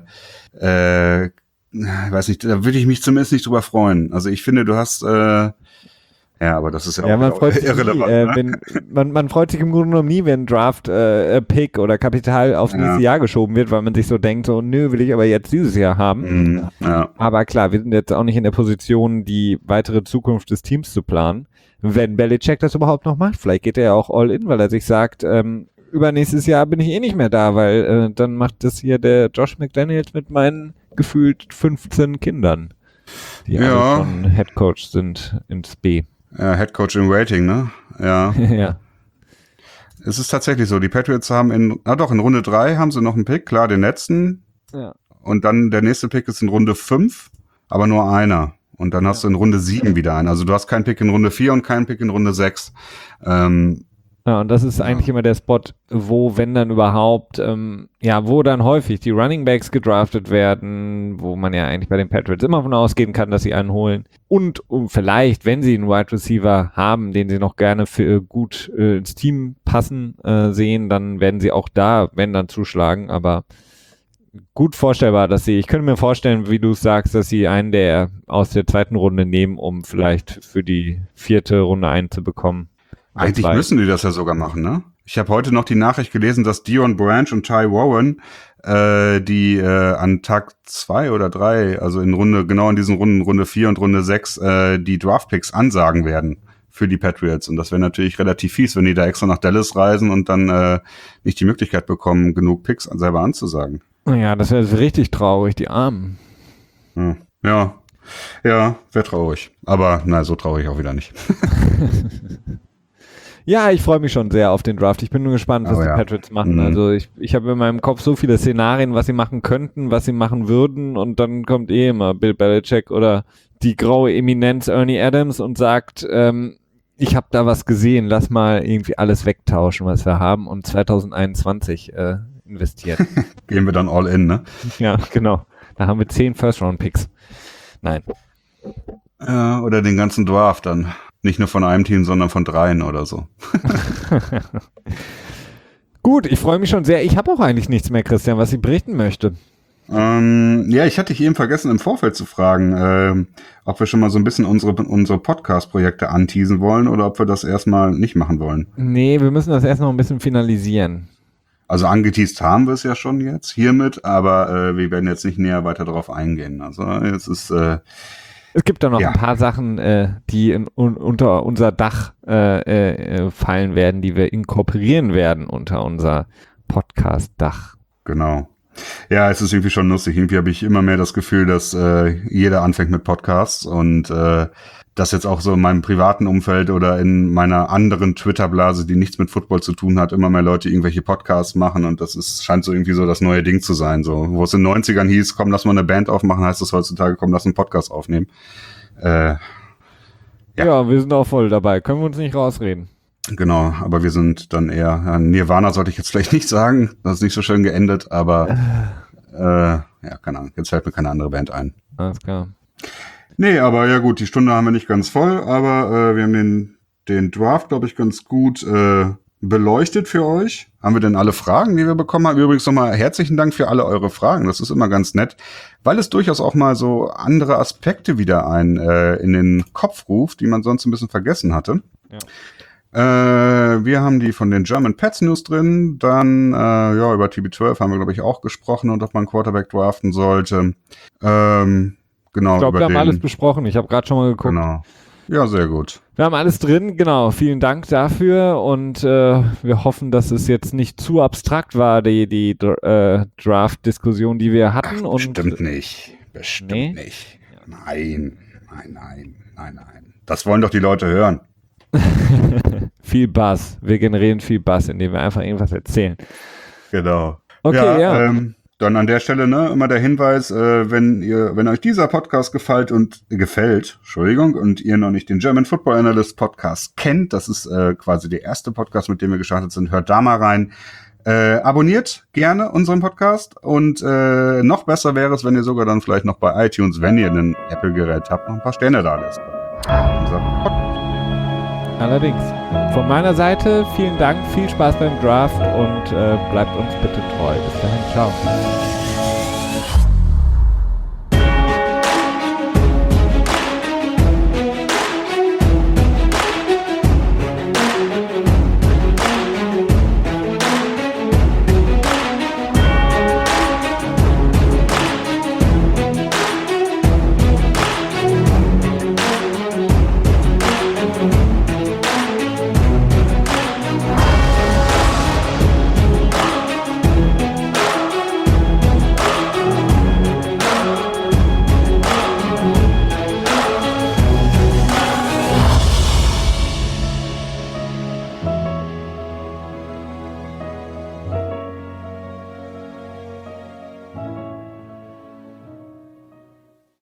weiß nicht, da würde ich mich zumindest nicht drüber freuen. Also ich finde, du hast, aber das ist ja auch irrelevant. Man freut sich im Grunde genommen nie, wenn Draft-Pick oder Kapital aufs nächste Jahr geschoben wird, weil man sich so denkt, so, nö, will ich aber jetzt dieses Jahr haben. Aber klar, wir sind jetzt auch nicht in der Position, die weitere Zukunft des Teams zu planen. Wenn Belichick das überhaupt noch macht, vielleicht geht er ja auch all in, weil er sich sagt, übernächstes Jahr bin ich eh nicht mehr da, weil dann macht das hier der Josh McDaniels mit meinen gefühlt 15 Kindern, die alle schon Headcoach sind ins B. Ja, Headcoach in Waiting, ne? Ja. Ja. Es ist tatsächlich so, die Patriots haben in Runde 3 haben sie noch einen Pick, klar, den letzten. Ja. Und dann der nächste Pick ist in Runde 5, aber nur einer. Und dann hast du in Runde 7 wieder einen. Also du hast keinen Pick in Runde 4 und keinen Pick in Runde 6. Ja, und das ist eigentlich immer der Spot, wo, wenn dann überhaupt, wo dann häufig die Running Backs gedraftet werden, wo man ja eigentlich bei den Patriots immer davon ausgehen kann, dass sie einen holen. Und vielleicht, wenn sie einen Wide Receiver haben, den sie noch gerne für gut ins Team passen sehen, dann werden sie auch da, wenn dann zuschlagen. Aber gut vorstellbar, ich könnte mir vorstellen, wie du sagst, dass sie einen der aus der zweiten Runde nehmen, um vielleicht für die 4. Runde einzubekommen. Eigentlich müssen die das ja sogar machen, ne? Ich habe heute noch die Nachricht gelesen, dass Dion Branch und Ty Warren die an Tag 2 oder 3, also genau in diesen Runden, Runde 4 und Runde 6, die Draftpicks ansagen werden für die Patriots. Und das wäre natürlich relativ fies, wenn die da extra nach Dallas reisen und dann nicht die Möglichkeit bekommen, genug Picks selber anzusagen. Ja, das wäre richtig traurig, die Armen. Ja, wäre traurig. Aber so traurig auch wieder nicht. Ja, ich freue mich schon sehr auf den Draft. Ich bin nur gespannt, was die Patriots machen. Also ich habe in meinem Kopf so viele Szenarien, was sie machen könnten, was sie machen würden, und dann kommt immer Bill Belichick oder die graue Eminenz Ernie Adams und sagt, ich habe da was gesehen, lass mal irgendwie alles wegtauschen, was wir haben, und 2021 investiert. Gehen wir dann all in, ne? Ja, genau. Da haben wir 10 First-Round-Picks. Nein. Oder den ganzen Draft dann. Nicht nur von einem Team, sondern von 3 oder so. Gut, ich freue mich schon sehr. Ich habe auch eigentlich nichts mehr, Christian, was ich berichten möchte. Ich hatte dich eben vergessen, im Vorfeld zu fragen, ob wir schon mal so ein bisschen unsere Podcast-Projekte anteasen wollen oder ob wir das erstmal nicht machen wollen. Nee, wir müssen das erst noch ein bisschen finalisieren. Also angeteast haben wir es ja schon jetzt hiermit, aber wir werden jetzt nicht näher weiter darauf eingehen. Also jetzt ist... Es gibt da noch ein paar Sachen, die unter unser Dach fallen werden, die wir inkorporieren werden unter unser Podcast-Dach. Genau. Ja, es ist irgendwie schon lustig. Irgendwie habe ich immer mehr das Gefühl, dass jeder anfängt mit Podcasts, und das jetzt auch so in meinem privaten Umfeld oder in meiner anderen Twitter-Blase, die nichts mit Football zu tun hat, immer mehr Leute irgendwelche Podcasts machen, und das scheint so irgendwie so das neue Ding zu sein. So, wo es in den 90ern hieß, komm, lass mal eine Band aufmachen, heißt es heutzutage, komm, lass einen Podcast aufnehmen. Ja, wir sind auch voll dabei. Können wir uns nicht rausreden. Genau, aber wir sind dann eher, Nirvana sollte ich jetzt vielleicht nicht sagen, das ist nicht so schön geendet, aber keine Ahnung, jetzt fällt mir keine andere Band ein. Alles klar. Nee, aber ja gut, die Stunde haben wir nicht ganz voll, aber wir haben den Draft, glaube ich, ganz gut beleuchtet für euch. Haben wir denn alle Fragen, die wir bekommen haben? Übrigens nochmal herzlichen Dank für alle eure Fragen. Das ist immer ganz nett, weil es durchaus auch mal so andere Aspekte wieder in den Kopf ruft, die man sonst ein bisschen vergessen hatte. Ja. Wir haben die von den German Pets News drin. Dann über TB12 haben wir, glaube ich, auch gesprochen, und ob man Quarterback draften sollte. Genau, ich glaube, wir haben alles besprochen. Ich habe gerade schon mal geguckt. Genau. Ja, sehr gut. Wir haben alles drin, genau. Vielen Dank dafür, und wir hoffen, dass es jetzt nicht zu abstrakt war, die Draft-Diskussion, die wir hatten. Bestimmt nicht. Bestimmt nicht. Nein. Das wollen doch die Leute hören. Viel Buzz. Wir generieren viel Buzz, indem wir einfach irgendwas erzählen. Genau. Okay, ja. Dann an der Stelle immer der Hinweis, wenn euch dieser Podcast gefällt und ihr noch nicht den German Football Analyst Podcast kennt, das ist quasi der erste Podcast, mit dem wir gestartet sind, hört da mal rein. Abonniert gerne unseren Podcast, und noch besser wäre es, wenn ihr sogar dann vielleicht noch bei iTunes, wenn ihr ein Apple-Gerät habt, noch ein paar Sterne da lässt. Allerdings. Von meiner Seite vielen Dank, viel Spaß beim Draft, und bleibt uns bitte treu. Bis dahin, ciao.